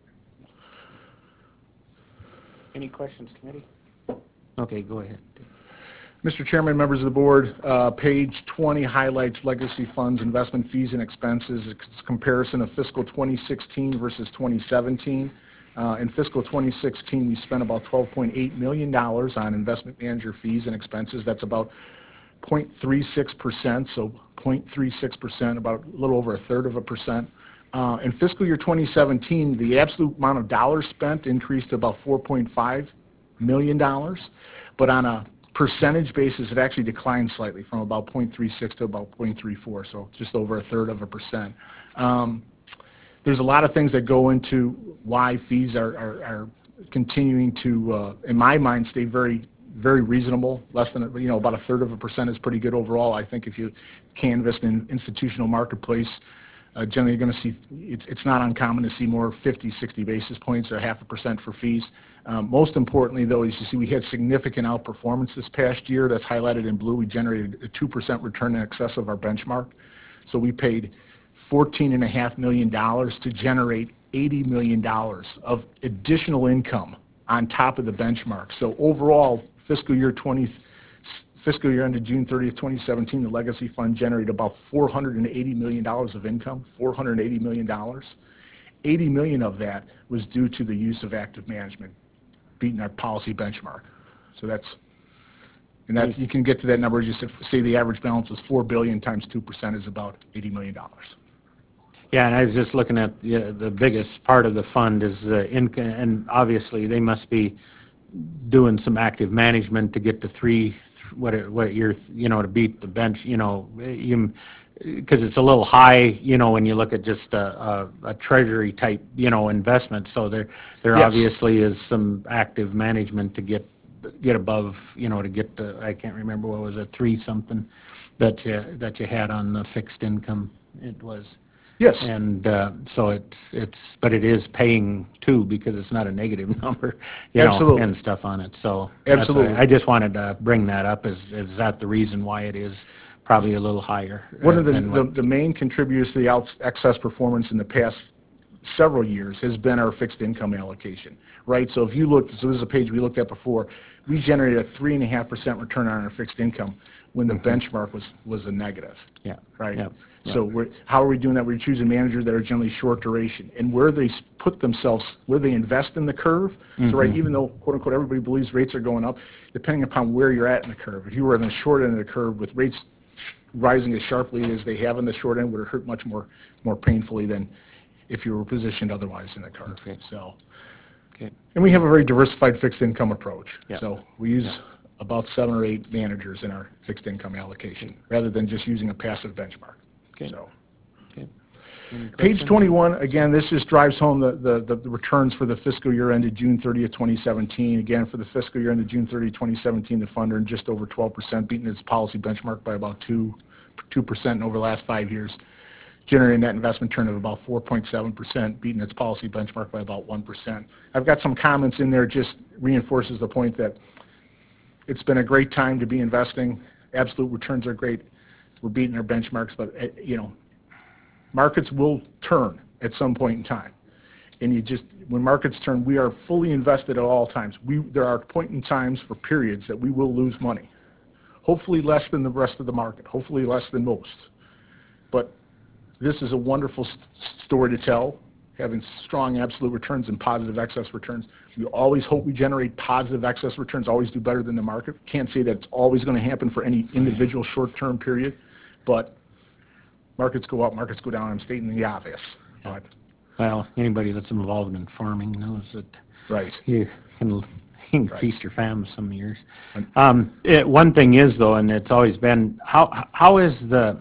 Any questions, committee? Okay, go ahead.
Mister Chairman, members of the board, uh, page twenty highlights legacy funds, investment fees and expenses. It's a comparison of fiscal twenty sixteen versus twenty seventeen. Uh, In fiscal twenty sixteen, we spent about twelve point eight million dollars on investment manager fees and expenses. That's about zero point three six percent, so zero point three six percent, about a little over a third of a percent. Uh, In fiscal year twenty seventeen, the absolute amount of dollars spent increased to about four point five million dollars, but on a percentage basis, it actually declined slightly from about zero point three six to about zero point three four, so just over a third of a percent. Um, There's a lot of things that go into why fees are, are, are continuing to, uh, in my mind, stay very, very reasonable. Less than, you know, about a third of a percent is pretty good overall. I think if you canvass an institutional marketplace, uh, generally you're going to see, it's, it's not uncommon to see more fifty, sixty basis points or half a percent for fees. Um, most importantly, though, is you see we had significant outperformance this past year. That's highlighted in blue. We generated a two percent return in excess of our benchmark. So we paid fourteen and a half million dollars to generate eighty million dollars of additional income on top of the benchmark. So overall, fiscal year twenty, fiscal year ended June thirtieth, twenty seventeen, the legacy fund generated about four hundred eighty million dollars of income, four hundred eighty million dollars. eighty million dollars of that was due to the use of active management, beating our policy benchmark. So that's, and that, you can get to that number, just say the average balance was four billion dollars times two percent is about eighty million dollars.
Yeah, and I was just looking at the, the biggest part of the fund is the income, and obviously they must be doing some active management to get to three, what, it- what you're, you know, to beat the bench, you know, you, because it's a little high, you know, when you look at just a, a, a treasury type, you know, investment. So there, there
Yes.
obviously is some active management to get, get above, you know, to get to, I can't remember, what was it, three something that you, that you had on the fixed income, it was.
Yes.
And uh, so it's, it's, but it is paying too, because it's not a negative number, you know,
Absolutely.
and stuff on it. So that's why-
Absolutely.
I just wanted to bring that up. Is, is that the reason why it is probably a little higher?
One
uh,
of the,
than
the,
what-
the main contributors to the outs- excess performance in the past several years has been our fixed income allocation, right? So if you look, so this is a page we looked at before, we generated a three and a half percent return on our fixed income when the benchmark was, was a negative.
Yeah.
Right?
Yep.
So we're, how are we doing that? We're choosing managers that are generally short duration, and where they s- put themselves, where they invest in the curve. So right, even though quote unquote everybody believes rates are going up, depending upon where you're at in the curve. If you were in the short end of the curve with rates rising as sharply as they have in the short end, would have hurt much more, more painfully than if you were positioned otherwise in the curve.
Okay.
So,
Okay.
and we have a very diversified fixed income approach.
Yeah.
So we use about seven or eight managers in our fixed income allocation, rather than just using a passive benchmark.
Okay.
So.
Okay. Any
Page
questions?
twenty-one, again, this just drives home the, the, the returns for the fiscal year ended June thirtieth, twenty seventeen. Again, for the fiscal year ended June thirtieth, twenty seventeen, the fund earned just over twelve percent, beating its policy benchmark by about two, two percent over the last five years, generating net investment return of about four point seven percent, beating its policy benchmark by about one percent. I've got some comments in there, just reinforces the point that it's been a great time to be investing. Absolute returns are great. We're beating our benchmarks, but, eh, you know, markets will turn at some point in time. And you just, when markets turn, we are fully invested at all times. We, there are point in times for periods that we will lose money. Hopefully less than the rest of the market, hopefully less than most. But this is a wonderful s- story to tell, having strong absolute returns and positive excess returns. We always hope we generate positive excess returns, always do better than the market. Can't say that it's always going to happen for any individual short-term period, but markets go up, markets go down. I'm stating the obvious. But,
Well, anybody that's involved in farming knows that
right.
you can, you can feast your famine some years. Um, it, one thing is though, and it's always been, how, how is the,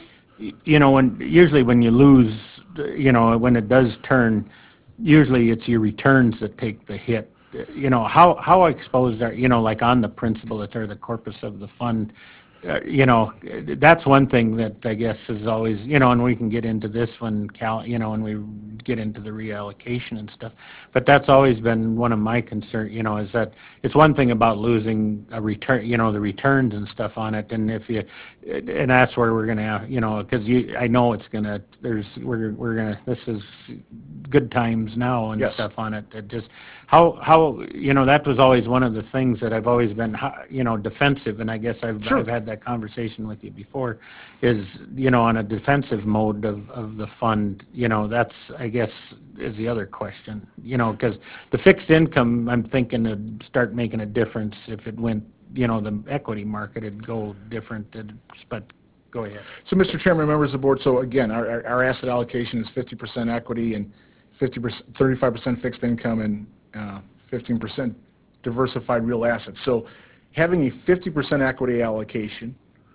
you know, when, usually when you lose, you know, when it does turn, usually it's your returns that take the hit. You know, how, how exposed are, you know, like on the principal or the corpus of the fund, uh, you know, that's one thing that I guess is always, you know, and we can get into this when Cal, you know, when we get into the reallocation and stuff. But that's always been one of my concern, you know, is that it's one thing about losing a return, you know, the returns and stuff on it. And if you, and that's where we're going to, you know, because you, I know it's going to, there's, we're, we're going to, this is good times now and
Yes.
stuff on it. It just, how, how, you know, that was always one of the things that I've always been, you know, defensive. And I guess I've,
Sure.
I've had that conversation with you before, is, you know, on a defensive mode of, of the fund, you know, that's, I guess, guess, is the other question. You know, because the fixed income, I'm thinking would start making a difference if it went, you know, the equity market would go different, it'd- but go ahead.
So, Mister Chairman, members of the board, so again, our, our- our asset allocation is fifty percent equity and fifty percent, thirty-five percent fixed income and uh, fifteen percent diversified real assets. So having a fifty percent equity allocation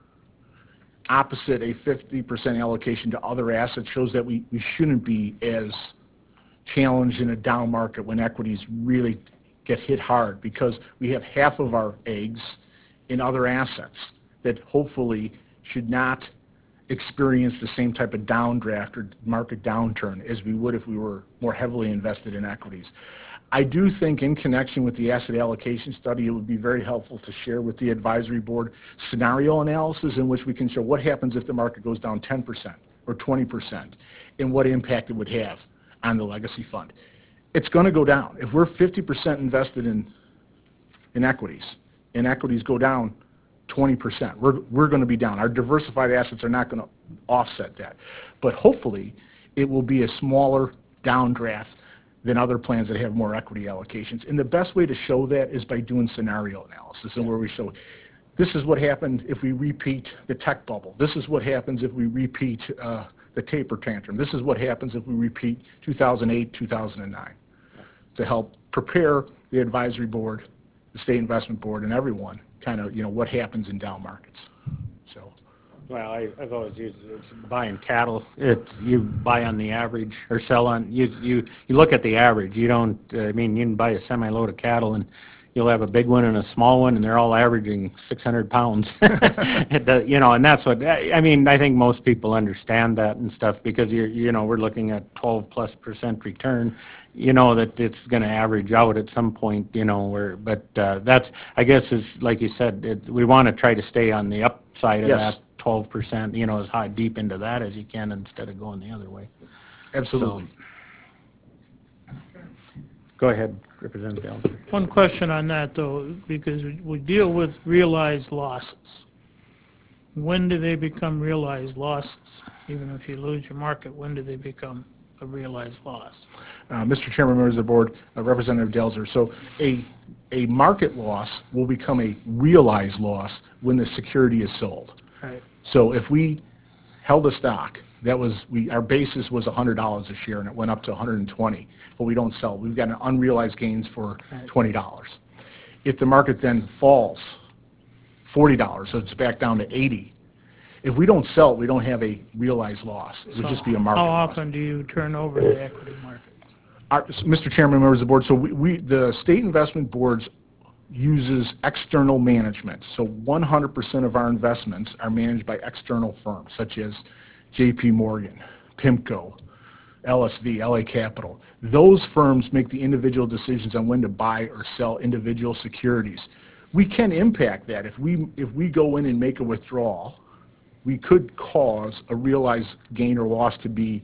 opposite a fifty percent allocation to other assets shows that we, we shouldn't be as challenged in a down market when equities really get hit hard, because we have half of our eggs in other assets that hopefully should not experience the same type of downdraft or market downturn as we would if we were more heavily invested in equities. I do think in connection with the asset allocation study, it would be very helpful to share with the advisory board scenario analysis in which we can show what happens if the market goes down ten percent or twenty percent and what impact it would have on the legacy fund. It's going to go down. If we're fifty percent invested in, in equities and equities go down twenty percent, we're, we're going to be down. Our diversified assets are not going to offset that. But hopefully it will be a smaller downdraft than other plans that have more equity allocations. And the best way to show that is by doing scenario analysis, and where we show this is what happened if we repeat the tech bubble. This is what happens if we repeat uh, the taper tantrum. This is what happens if we repeat two thousand eight, two thousand nine, to help prepare the advisory board, the state investment board, and everyone kind of, you know, what happens in down markets. So.
Well, I, I've always used it, it's buying cattle. It, you buy on the average or sell on, you, you, you look at the average. You don't, uh, I mean, you can buy a semi-load of cattle and you'll have a big one and a small one and they're all averaging six hundred pounds. It does, you know, and that's what, I, I mean, I think most people understand that and stuff because you're, you know, we're looking at twelve plus percent return. You know that it's going to average out at some point, you know, where, but uh, that's, I guess is, like you said, it, we want to try to stay on the upside of
Yes.
that twelve percent, you know, as high, deep into that as you can instead of going the other way.
Absolutely.
So, go ahead, Representative Elder.
One question on that, though, because we deal with realized losses. When do they become realized losses? Even if you lose your market, when do they become a realized loss?
Uh, Mister Chairman, members of the board, uh, Representative Delzer. So a, a market loss will become a realized loss when the security is sold.
Right.
So if we held a stock, that was, we, our basis was one hundred dollars a share and it went up to one hundred twenty, but we don't sell. We've got an unrealized gains for twenty dollars. If the market then falls forty dollars, so it's back down to eighty, if we don't sell it, we don't have a realized loss. It would just be a market
How
loss.
often do you turn over the equity market?
Our, Mister Chairman, members of the board, so we, we, the state investment boards uses external management. So one hundred percent of our investments are managed by external firms such as J P Morgan, PIMCO, L S V, L A Capital. Those firms make the individual decisions on when to buy or sell individual securities. We can impact that. If we, if we go in and make a withdrawal, we could cause a realized gain or loss to be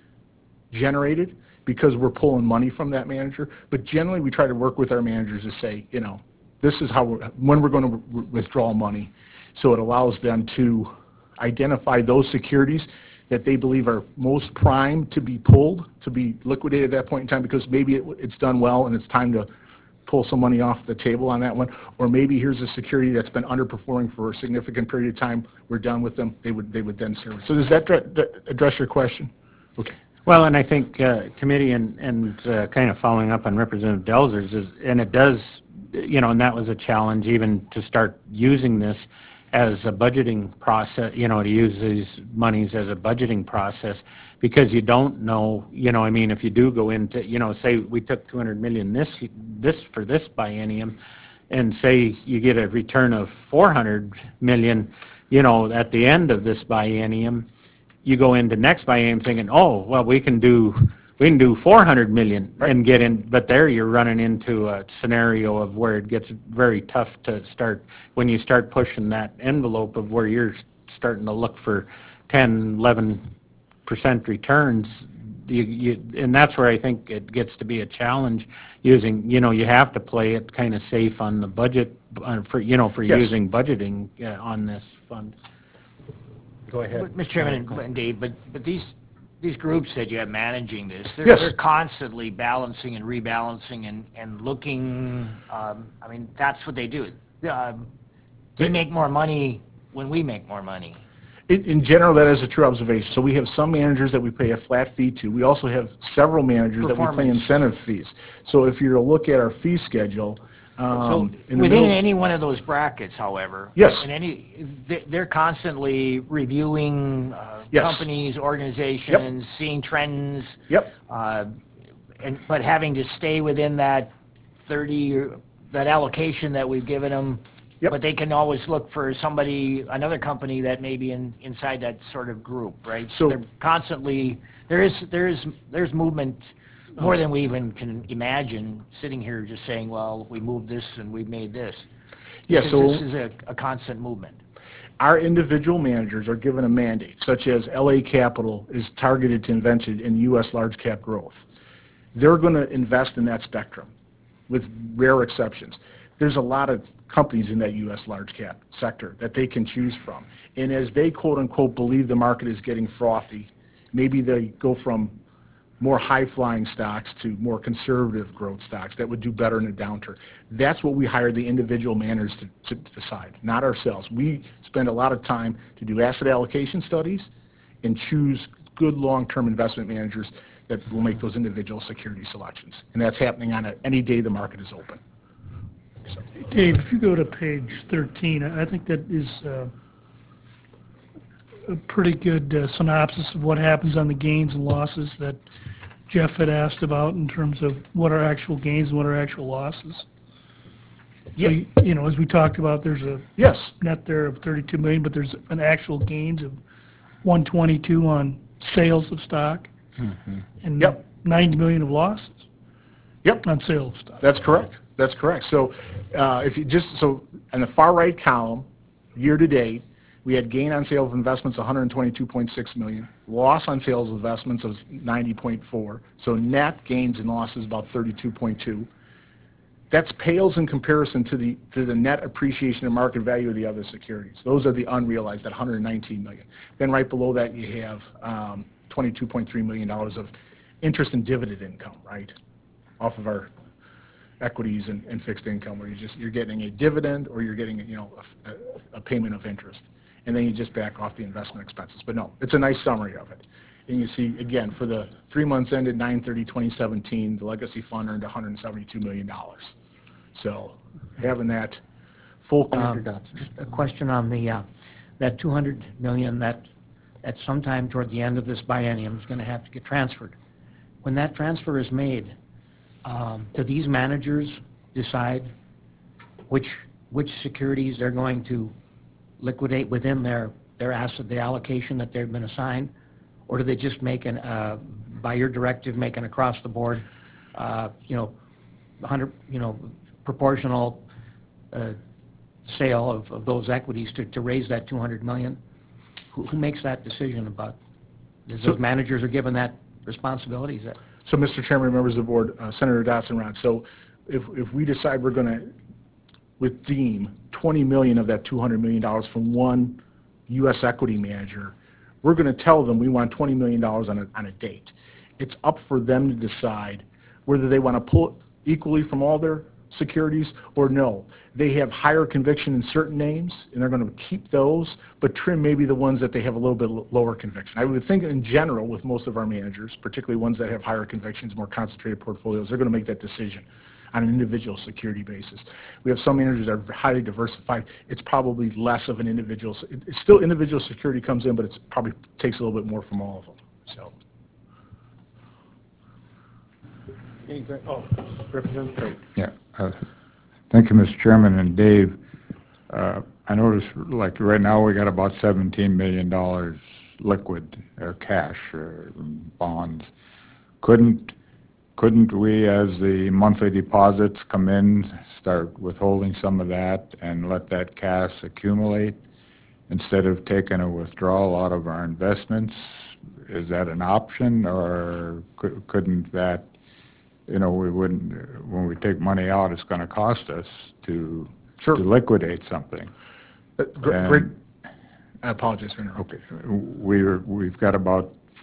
generated because we're pulling money from that manager. But generally, we try to work with our managers to say, you know, this is how we're, when we're going to w- withdraw money. So it allows them to identify those securities that they believe are most primed to be pulled, to be liquidated at that point in time, because maybe it, it's done well and it's time to pull some money off the table on that one. Or maybe here's a security that's been underperforming for a significant period of time. We're done with them. They would, they would then serve it. So does that dre- address your question? Okay.
Well, and I think uh, committee and, and uh, kind of following up on Representative Delzer's is, and it does, you know, and that was a challenge even to start using this as a budgeting process, you know, to use these monies as a budgeting process, because you don't know, you know, I mean, if you do go into, you know, say we took two hundred million this, this for this biennium, and say you get a return of four hundred million, you know, at the end of this biennium, you go into next biennium thinking, oh, well, we can do we can do four hundred million and get in, but there you're running into a scenario of where it gets very tough to start, when you start pushing that envelope of where you're starting to look for ten, eleven percent returns, you, you, and that's where I think it gets to be a challenge using, you know, you have to play it kind of safe on the budget, uh, for, you know, for
Yes.
using budgeting uh, on this fund. Go ahead.
Mister Chairman and- and Dave, but, but these these groups that you have managing this, they're,
Yes.
they're constantly balancing and rebalancing and, and looking, um, I mean, that's what they do. Um, They make more money when we make more money.
In, in general, that is a true observation. So we have some managers that we pay a flat fee to. We also have several managers that we pay
Performance.
incentive fees. So if you're to look at our fee schedule,
So
um, in the
within
middle,
any one of those brackets, however.
Yes.
In any, they- they're constantly reviewing uh,
Yes.
companies, organizations, seeing trends.
Yep.
uh, And, but having to stay within that thirty, or that allocation that we've given them.
Yep.
But they can always look for somebody, another company that may be in, inside that sort of group, right?
So-
They're constantly, there is, there is, there's movement more than we even can imagine, sitting here just saying, well, we moved this and we made this.
Yeah,
This is-
so-
This is a, a constant movement.
our individual managers are given a mandate, such as L A Capital is targeted to invest in U S large cap growth. They're going to invest in that spectrum, with rare exceptions. There's a lot of companies in that U S large cap sector that they can choose from. And as they quote unquote believe the market is getting frothy, maybe they go from more high-flying stocks to more conservative growth stocks that would do better in a downturn. That's what we hire the individual managers to, to decide, not ourselves. We spend a lot of time to do asset allocation studies and choose good long-term investment managers that will make those individual security selections. And that's happening on a, any day the market is open. So,
Dave, if you go to page thirteen, I I think that is uh, a pretty good uh, synopsis of what happens on the gains and losses that Jeff had asked about in terms of what are actual gains and what are actual losses. So,
Yeah.
you know, as we talked about, there's a
yes,
net there of thirty-two million, but there's an actual gains of one twenty-two on sales of stock and
Yep.
ninety million of losses
yep.
on sale of stock.
That's correct. That's correct. So uh, if you just, so in the far right column, year to date, we had gain on sale of investments one hundred twenty-two point six million, loss on sales of investments of ninety point four. So net gains and losses about thirty-two point two. That's pales in comparison to the to the net appreciation and market value of the other securities. Those are the unrealized, that one hundred nineteen million. Then right below that you have um, twenty-two point three million dollars of interest and dividend income, right, off of our equities and, and fixed income, where you just you're getting a dividend or you're getting you know a, a payment of interest, and then you just back off the investment expenses. But no, it's a nice summary of it. And you see again for the three months ended nine thirty twenty seventeen, the legacy fund earned one hundred seventy-two million dollars. So having that full
Um, Just a question on the, uh, that two hundred million that at some time toward the end of this biennium is going to have to get transferred. When that transfer is made, um, do these managers decide which, which securities they're going to liquidate within their, their asset, the allocation that they've been assigned? Or do they just make an, uh, by your directive, make an across the board, uh, you know, one hundred, you know, proportional uh, sale of, of those equities to, to raise that two hundred million? Who, who makes that decision about, is those managers are given that responsibility? Is that?
So, Mister Chairman, members of the board, uh, Senator Dotson-Rod, so if, if we decide we're going to redeem twenty million dollars of that two hundred million dollars from one U S equity manager, we're going to tell them we want twenty million dollars on a, on a date. It's up for them to decide whether they want to pull it equally from all their securities or no. They have higher conviction in certain names, and they're going to keep those, but trim maybe the ones that they have a little bit lower conviction. I would think in general with most of our managers, particularly ones that have higher convictions, more concentrated portfolios, they're going to make that decision on an individual security basis. We have some managers that are highly diversified. It's probably less of an individual. It's still individual security comes in, but it probably takes a little bit more from all of them. So.
Oh, Representative Craig.
Yeah. uh, Thank you, Mister Chairman. And Dave, uh, I noticed, like, right now, we got about seventeen million dollars liquid, or cash, or bonds. Couldn't, couldn't we, as the monthly deposits come in, start withholding some of that and let that cash accumulate instead of taking a withdrawal out of our investments? Is that an option, or cou- couldn't that, you know, we wouldn't, when we take money out, it's going to cost us to,
Sure.
to liquidate something.
Uh, Gr-
And-
Greg, I apologize for interrupting.
Okay, we're, we've got about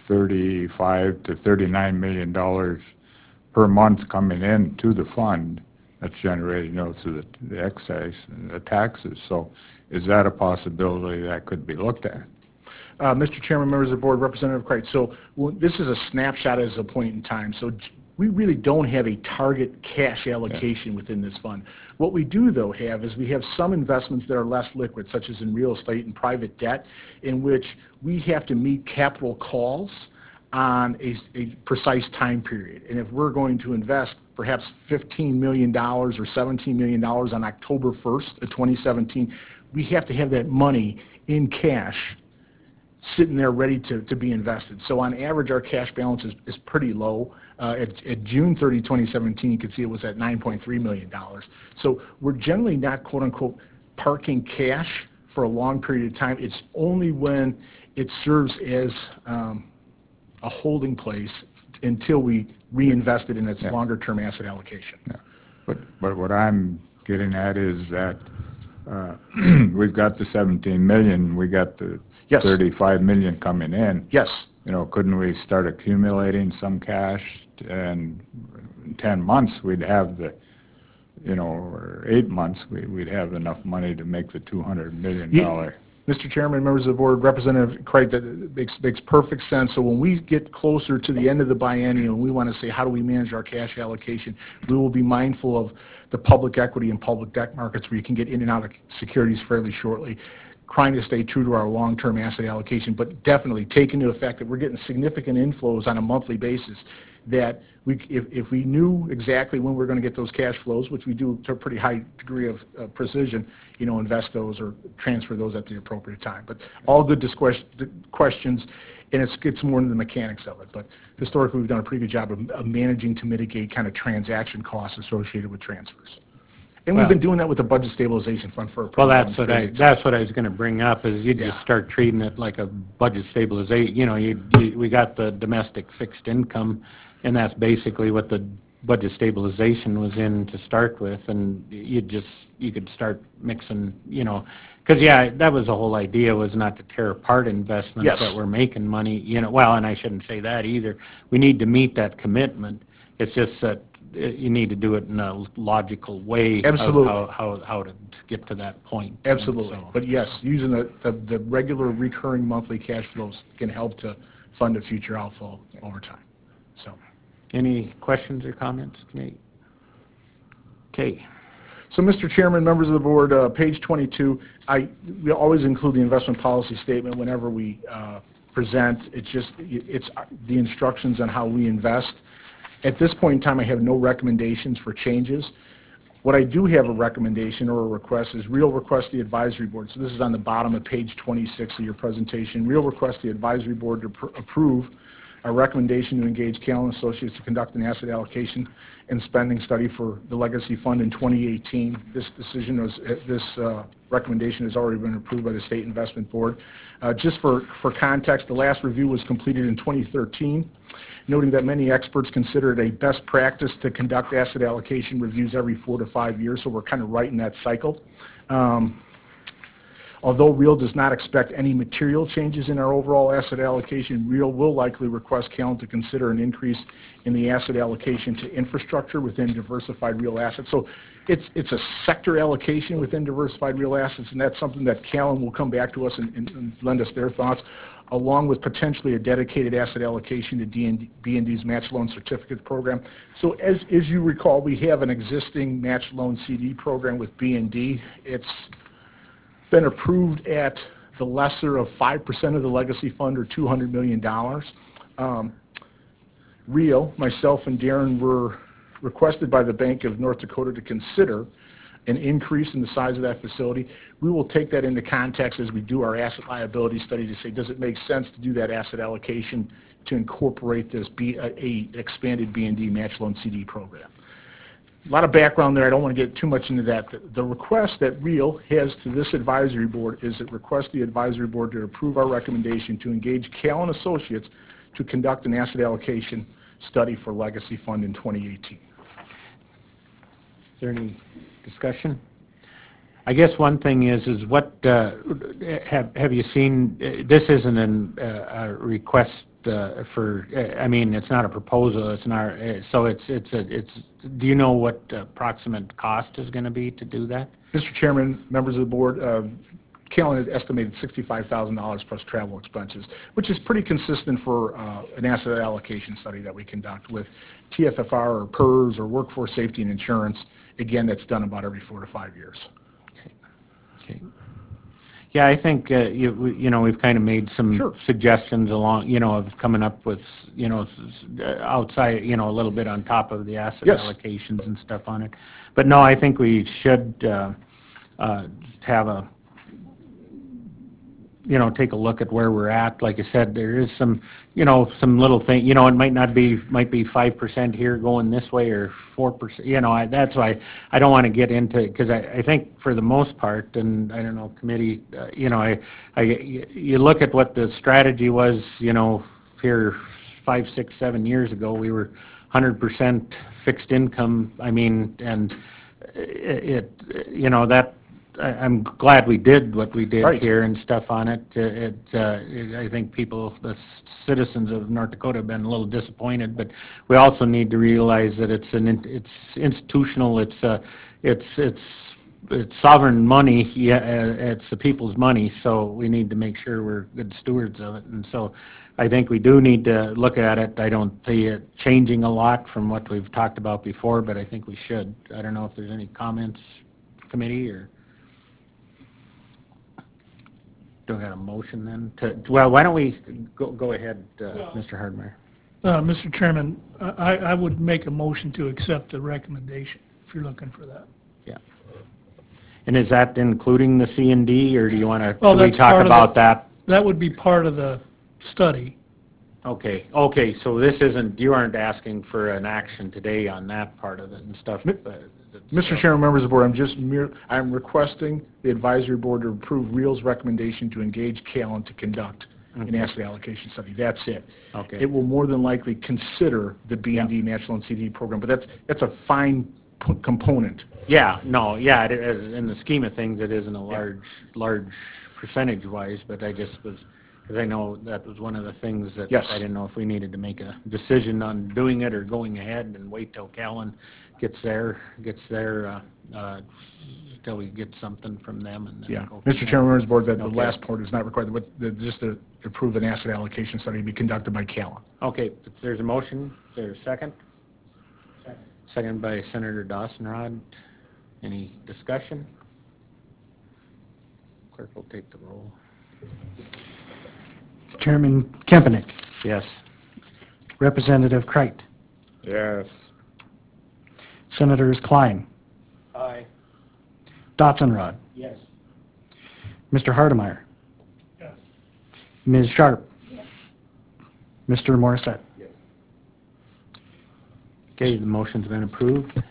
thirty-five to thirty-nine million dollars per month coming in to the fund that's generated, you know, through the, the excise and the taxes. So is that a possibility that could be looked at?
Uh, Mister Chairman, members of the board, Representative Kreitz, so well, this is a snapshot as a point in time. So j- we really don't have a target cash allocation within this fund. What we do, though, have is we have some investments that are less liquid, such as in real estate and private debt, in which we have to meet capital calls on a, a precise time period. And if we're going to invest perhaps fifteen million dollars or seventeen million dollars on October first of twenty seventeen, we have to have that money in cash sitting there ready to, to be invested. So on average, our cash balance is, is pretty low. Uh, at, at June thirtieth, twenty seventeen, you can see it was at nine point three million dollars. So we're generally not, quote unquote, parking cash for a long period of time. It's only when it serves as um, a holding place until we reinvest it in its
Yeah.
longer term asset allocation.
Yeah. But, but what I'm getting at is that uh, we've got the seventeen million, we got the
Yes.
thirty-five million coming in.
Yes.
You know, couldn't we start accumulating some cash, and in ten months we'd have the, you know, or eight months, we, we'd have enough money to make the two hundred million dollar.
Mister Chairman, members of the board, Representative Kreitz, that makes, makes perfect sense. So when we get closer to the end of the biennium, we want to say, how do we manage our cash allocation? We will be mindful of the public equity and public debt markets where you can get in and out of securities fairly shortly, trying to stay true to our long-term asset allocation, but definitely take into effect that we're getting significant inflows on a monthly basis, that we, if, if we knew exactly when we're going to get those cash flows, which we do to a pretty high degree of uh, precision, you know, invest those or transfer those at the appropriate time. But all good disques- questions, and it's gets more into the mechanics of it. But historically, we've done a pretty good job of, of managing to mitigate kind of transaction costs associated with transfers. And we've
Well-
been doing that with the Budget Stabilization Fund for a pretty
Well,
long
that's what I,
period.
that's what I was gonna bring up, is you
Yeah.
just start treating it like a budget stabilization, you know, you, you, we got the domestic fixed income, and that's basically what the budget stabilization was in to start with, and you just, you could start mixing, you know, because, yeah, that was the whole idea, was not to tear apart investments
Yes.
that were making money, you know, well, and I shouldn't say that either. We need to meet that commitment. It's just that uh, you need to do it in a logical way. of
Absolutely.
How, how, how to get to that point.
Absolutely.
So-
But yes, using the, the, the regular recurring monthly cash flows can help to fund a future outflow over time. So,
Any questions or comments, Nate? Okay.
so Mister Chairman, members of the board, uh, page twenty-two, I, we always include the investment policy statement whenever we uh, present. It's just, it's the instructions on how we invest. At this point in time, I have no recommendations for changes. What I do have a recommendation or a request is real request the advisory board. So this is on the bottom of page twenty-six of your presentation. Real request the advisory board to pr- approve a recommendation to engage Callan Associates to conduct an asset allocation and spending study for the Legacy Fund in twenty eighteen. This decision was, uh, this uh, recommendation has already been approved by the State Investment Board. Uh, Just for, for context, the last review was completed in twenty thirteen, noting that many experts consider it a best practice to conduct asset allocation reviews every four to five years, so we're kind of right in that cycle. Um, Although REAL does not expect any material changes in our overall asset allocation, REAL will likely request Callan to consider an increase in the asset allocation to infrastructure within diversified real assets. So it's it's a sector allocation within diversified real assets, and that's something that Callan will come back to us and, and, and lend us their thoughts, along with potentially a dedicated asset allocation to D and D, B and D's match loan certificate program. So as, as you recall, we have an existing match loan C D program with B and D. It's been approved at the lesser of five percent of the legacy fund, or two hundred million dollars. Um, REAL, myself and Darren, were requested by the Bank of North Dakota to consider an increase in the size of that facility. We will take that into context as we do our asset liability study to say, does it make sense to do that asset allocation to incorporate this B, a, a expanded B and D match loan C D program. A lot of background there. I don't want to get too much into that. The, the request that REAL has to this advisory board is it requests the advisory board to approve our recommendation to engage Callan Associates to conduct an asset allocation study for Legacy Fund in twenty eighteen.
Is there any discussion? I guess one thing is, is what, uh, have, have you seen, uh, this isn't an, uh, a request uh, for, uh, I mean, it's not a proposal, it's not, uh, so it's, it's, a it's, do you know what approximate cost is going to be to do that?
Mister Chairman, members of the board, uh, Callan had estimated sixty-five thousand dollars plus travel expenses, which is pretty consistent for uh, an asset allocation study that we conduct with T F F R or P E R S or workforce safety and insurance. Again, that's done about every four to five years.
Okay. Yeah, I think, uh, you, we- you know, we've kind of made some
Sure.
suggestions along, you know, of coming up with, you know, s- s- uh, outside, you know, a little bit on top of the asset
Yes.
allocations and stuff on it. But no, I think we should uh, uh, have a, you know, take a look at where we're at. Like I said, there is some, you know, some little thing, you know, it might not be, might be five percent here going this way or four percent, you know, I, that's why I don't want to get into, because I, I think for the most part, and I don't know, committee, uh, you know, I, I, you look at what the strategy was, you know, here five, six, seven years ago, we were one hundred percent fixed income. I mean, and it, it you know, that, I- I'm glad we did what we did
Right.
here and stuff on it. Uh, It, uh, it- I think people, the c- citizens of North Dakota have been a little disappointed, but we also need to realize that it's an, in- it's institutional, it's, uh, it's, it's, it's sovereign money, yeah, uh, it's the people's money, so we need to make sure we're good stewards of it. And so I think we do need to look at it. I don't see it changing a lot from what we've talked about before, but I think we should. I don't know if there's any comments, committee, or? Do I got a motion then? To, well, why don't we, go, go ahead, uh, Mister Hardmeyer.
Uh, Mister Chairman, I, I would make a motion to accept the recommendation, if you're looking for that.
And is that including the C and D, or do you want to,
Well,
we
that's
talk
part of
about
the-
that?
That would be part of the study.
Okay, okay, so this isn't, you aren't asking for an action today on that part of it and stuff? uh, that's-
Mister Chairman, members of the board, I'm just mere, I'm requesting the advisory board to approve REAL's recommendation to engage Callan to conduct an asset allocation study. That's it.
Okay.
It will more than likely consider the B and D Match Loan C D program, but that's, that's a fine p- component.
Yeah, no, yeah, it is, in the scheme of things, it isn't a large, large percentage-wise, but I just was, because I know that was one of the things that
Yes.
I didn't know if we needed to make a decision on doing it or going ahead and wait till Callan gets there, gets there, uh, uh, till we get something from them and then
Yeah.
go from
Mister
there.
Chairman, members of the board, that the
Okay.
last part is not required, but the- just to approve an asset allocation study be conducted by Callan.
Okay, if there's a motion, is there a second? Second by Senator Dawson-Rod. Any discussion? Clerk will take the roll.
Chairman Kempenich,
Yes.
Representative Kreit,
Yes.
Senators Klein,
Aye.
Dotson-Rod,
Yes.
Mister Hardemeyer,
Yes.
Miz Sharp, Mister Morissette.
Okay, the motion's been approved.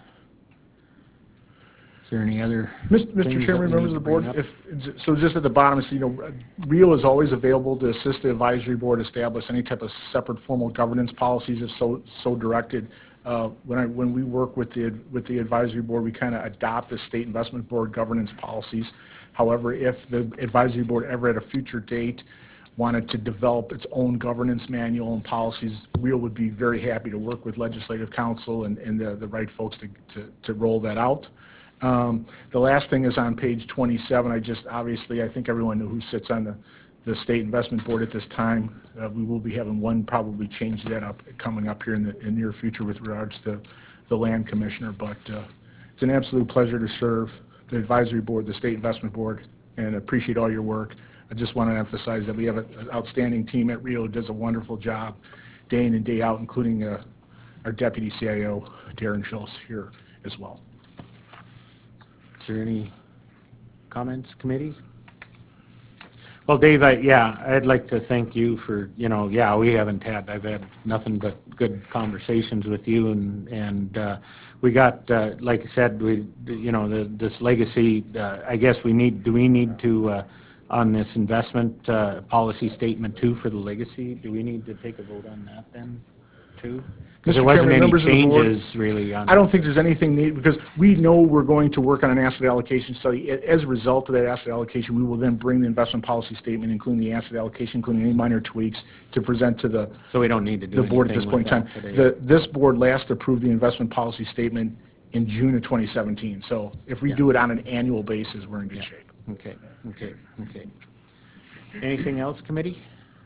Is there any other?
Mister
things that
Chairman,
we
members
need
of the
to bring
board,
up?
if, so just at the bottom, it's, you know, REAL is always available to assist the advisory board establish any type of separate formal governance policies if so, so directed. Uh, When I, when we work with the, with the advisory board, we kind of adopt the state investment board governance policies. However, if the advisory board ever at a future date wanted to develop its own governance manual and policies, REAL would be very happy to work with legislative council and, and the, the right folks to, to, to roll that out. Um, The last thing is on page twenty-seven. I just, obviously, I think everyone who sits on the, the State Investment Board at this time, uh, we will be having one probably change that up, coming up here in the, in near future with regards to the land commissioner. But uh, it's an absolute pleasure to serve the advisory board, the State Investment Board, and appreciate all your work. I just want to emphasize that we have an outstanding team at REAL who does a wonderful job day in and day out, including uh, our Deputy C I O, Darren Schultz, here as well.
Is there any comments, committee? Well, Dave, I, yeah, I'd like to thank you for, you know, yeah, we haven't had, I've had nothing but good conversations with you, and, and uh, we got, uh, like I said, we, you know, the, this legacy, uh, I guess we need, do we need to, uh, on this investment uh, policy statement too for the legacy, do we need to take a vote on that then? too? Because there
Mister
wasn't
Chairman,
any
members of the board,
changes really on.
I don't think there's anything needed, because we know we're going to work on an asset allocation study. A- As a result of that asset allocation, we will then bring the investment policy statement, including the asset allocation, including any minor tweaks, to present to the,
So we don't need to do
the board at this
anything
point in
with
time.
that today.
The, this board last approved the investment policy statement in June of twenty seventeen. So if we
Yeah.
do it on an annual basis, we're in good shape.
Okay, okay, okay. Anything else, committee?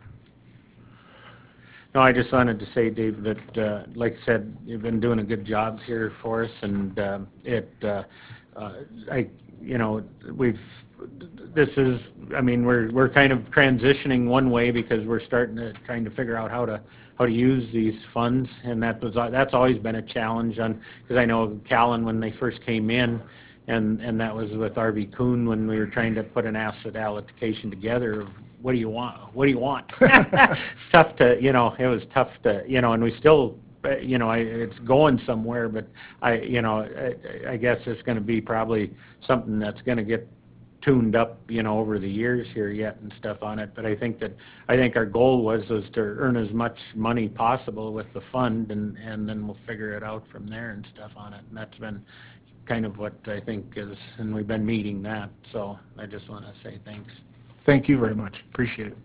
No, I just wanted to say, Dave, that, uh, like I said, you've been doing a good job here for us, and um, it, uh, uh, I, you know, we've, this is, I mean, we're, we're kind of transitioning one way because we're starting to, trying to figure out how to, how to use these funds, and that was, that's always been a challenge on, because I know Callan, when they first came in, and, and that was with R V Kuhn when we were trying to put an asset allocation together. What do you want? What do you want? It's tough to, you know, it was tough to, you know, and we still, uh, you know, I, it's going somewhere, but I, you know, I, I guess it's going to be probably something that's going to get tuned up, you know, over the years here yet and stuff on it. But I think that, I think our goal was, was to earn as much money possible with the fund, and, and then we'll figure it out from there and stuff on it. And that's been kind of what I think is, and we've been meeting that. So I just want to say thanks.
Thank you very much. Appreciate it.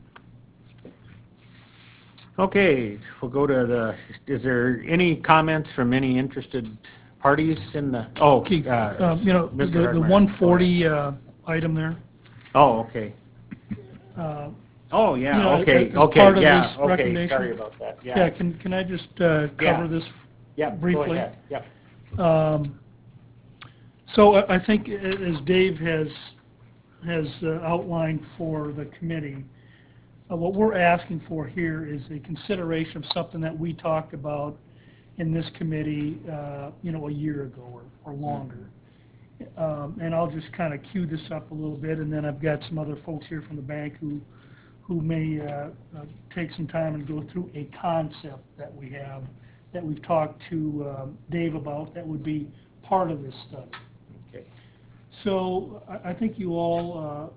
Okay, we'll go to the, is there any comments from any interested parties in the, oh,
Okay,
uh,
uh, you know, the
Mister
the
Hardmeyer,
one forty uh, item there,
oh, okay.
uh,
Oh,
You
yeah,
know,
okay,
as
okay,
part of
yeah,
this
okay,
recommendation-
sorry about that,
yeah,
yeah.
can, can I just uh,
Yeah.
cover this?
Yeah, go
briefly?
ahead, yep.
Um, So I I think a- as Dave has, has uh, outlined for the committee, uh, what we're asking for here is a consideration of something that we talked about in this committee, uh, you know, a year ago or, or longer. Um, And I'll just kind of cue this up a little bit, and then I've got some other folks here from the bank who, who may uh, uh, take some time and go through a concept that we have, that we've talked to um, Dave about, that would be part of this study.
Okay.
So I I think you all uh,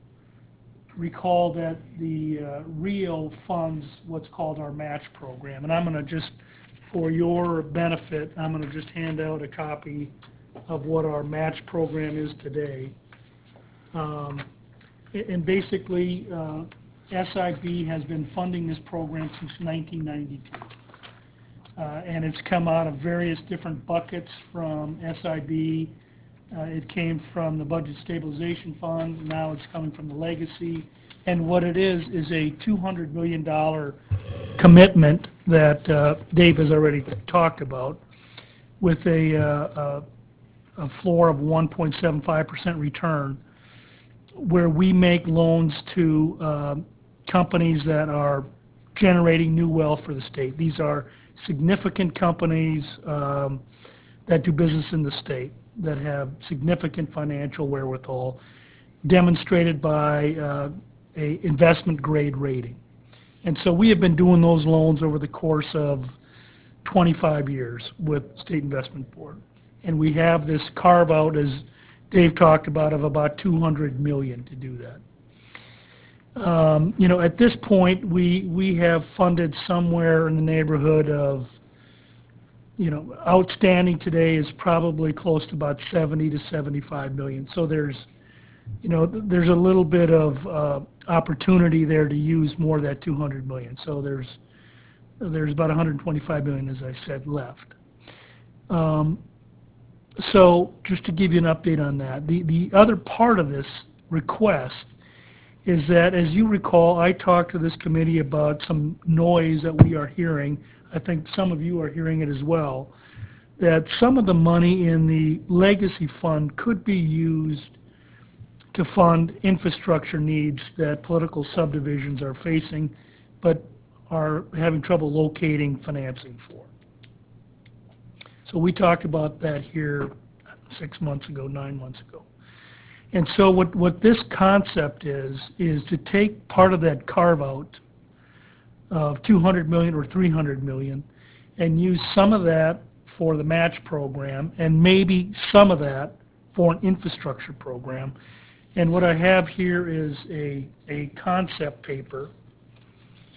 recall that the uh, RIO funds what's called our match program. And I'm going to just, for your benefit, I'm going to just hand out a copy of what our match program is today. Um, a- And basically, uh, S I B has been funding this program since nineteen ninety-two. Uh, And it's come out of various different buckets from S I B. Uh, It came from the Budget Stabilization Fund, now it's coming from the Legacy. And what it is, is a two hundred million dollars commitment that uh, Dave has already talked about, with a, uh, a a floor of one point seven five percent return, where we make loans to um, companies that are generating new wealth for the state. These are significant companies um, that do business in the state, that have significant financial wherewithal, demonstrated by uh, a investment grade rating. And so we have been doing those loans over the course of twenty-five years with State Investment Board. And we have this carve out, as Dave talked about, of about two hundred million to do that. Um, You know, at this point, we, we have funded somewhere in the neighborhood of, you know, outstanding today is probably close to about seventy to seventy-five million. So there's, you know, th- there's a little bit of uh, opportunity there to use more of that two hundred million. So there's, there's about one hundred twenty-five million, as I said, left. Um, So just to give you an update on that, the, the other part of this request is that, as you recall, I talked to this committee about some noise that we are hearing. I think some of you are hearing it as well, that some of the money in the legacy fund could be used to fund infrastructure needs that political subdivisions are facing, but are having trouble locating financing for. So we talked about that here six months ago, nine months ago. And so what, what this concept is, is to take part of that carve-out of two hundred million or three hundred million and use some of that for the match program and maybe some of that for an infrastructure program. And what I have here is a, a concept paper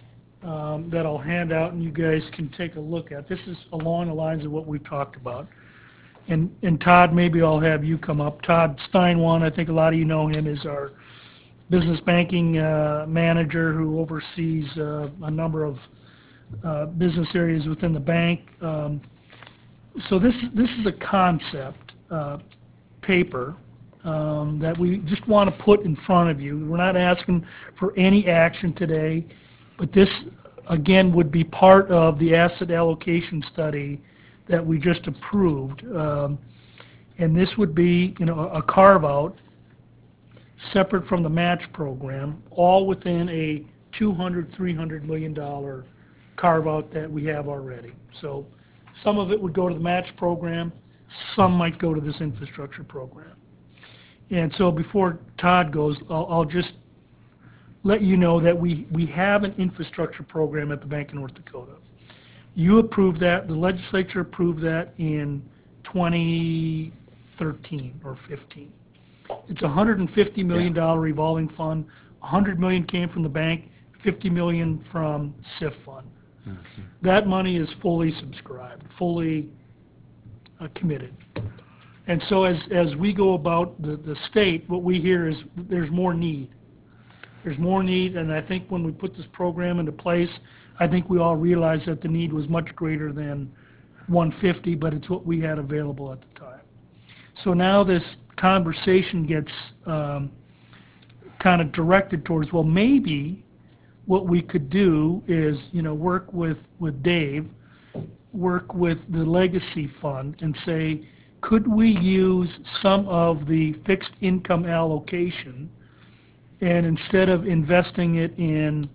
um, that I'll hand out and you guys can take a look at. This is along the lines of what we've talked about. And, and Todd, maybe I'll have you come up. Todd Steinwan, I think a lot of you know him, is our business banking uh, manager who oversees uh, a number of uh, business areas within the bank. Um, so this, this is a concept uh, paper um, that we just want to put in front of you. We're not asking for any action today, but this, again, would be part of the asset allocation study that we just approved. Um, and this would be, you know, a carve-out separate from the match program, all within a two hundred, three hundred million dollar carve-out that we have already. So some of it would go to the match program, some might go to this infrastructure program. And so before Todd goes, I'll, I'll just let you know that we, we have an infrastructure program at the Bank of North Dakota. You approved that, the legislature approved that in twenty thirteen or fifteen. It's a one hundred fifty million dollars revolving fund, one hundred million dollars came from the bank, fifty million dollars from S I F fund. Okay. That money is fully subscribed, fully uh, committed. And so as, as we go about the, the state, what we hear is there's more need. There's more need, and I think when we put this program into place, I think we all realized that the need was much greater than one hundred fifty, but it's what we had available at the time. So now this conversation gets um, kind of directed towards, well, maybe what we could do is, you know, work with, with Dave, work with the Legacy Fund and say, could we use some of the fixed income allocation, and instead of investing it in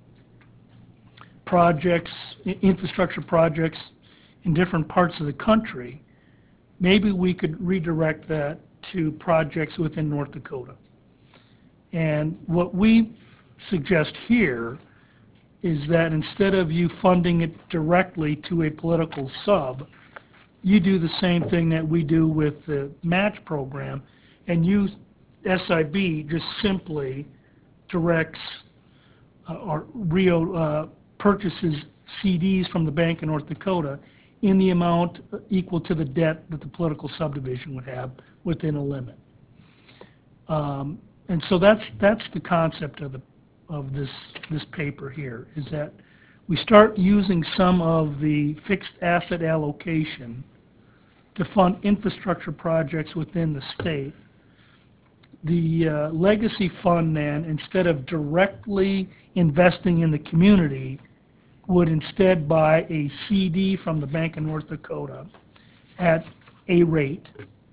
projects, infrastructure projects in different parts of the country, maybe we could redirect that to projects within North Dakota. And what we suggest here is that instead of you funding it directly to a political sub, you do the same thing that we do with the match program, and you, S I B, just simply directs uh, or Rio uh, purchases C Ds from the Bank of North Dakota in the amount equal to the debt that the political subdivision would have within a limit. Um, and so that's that's the concept of the of this this paper here, is that we start using some of the fixed asset allocation to fund infrastructure projects within the state. The uh, Legacy Fund then, instead of directly investing in the community, would instead buy a C D from the Bank of North Dakota at a rate.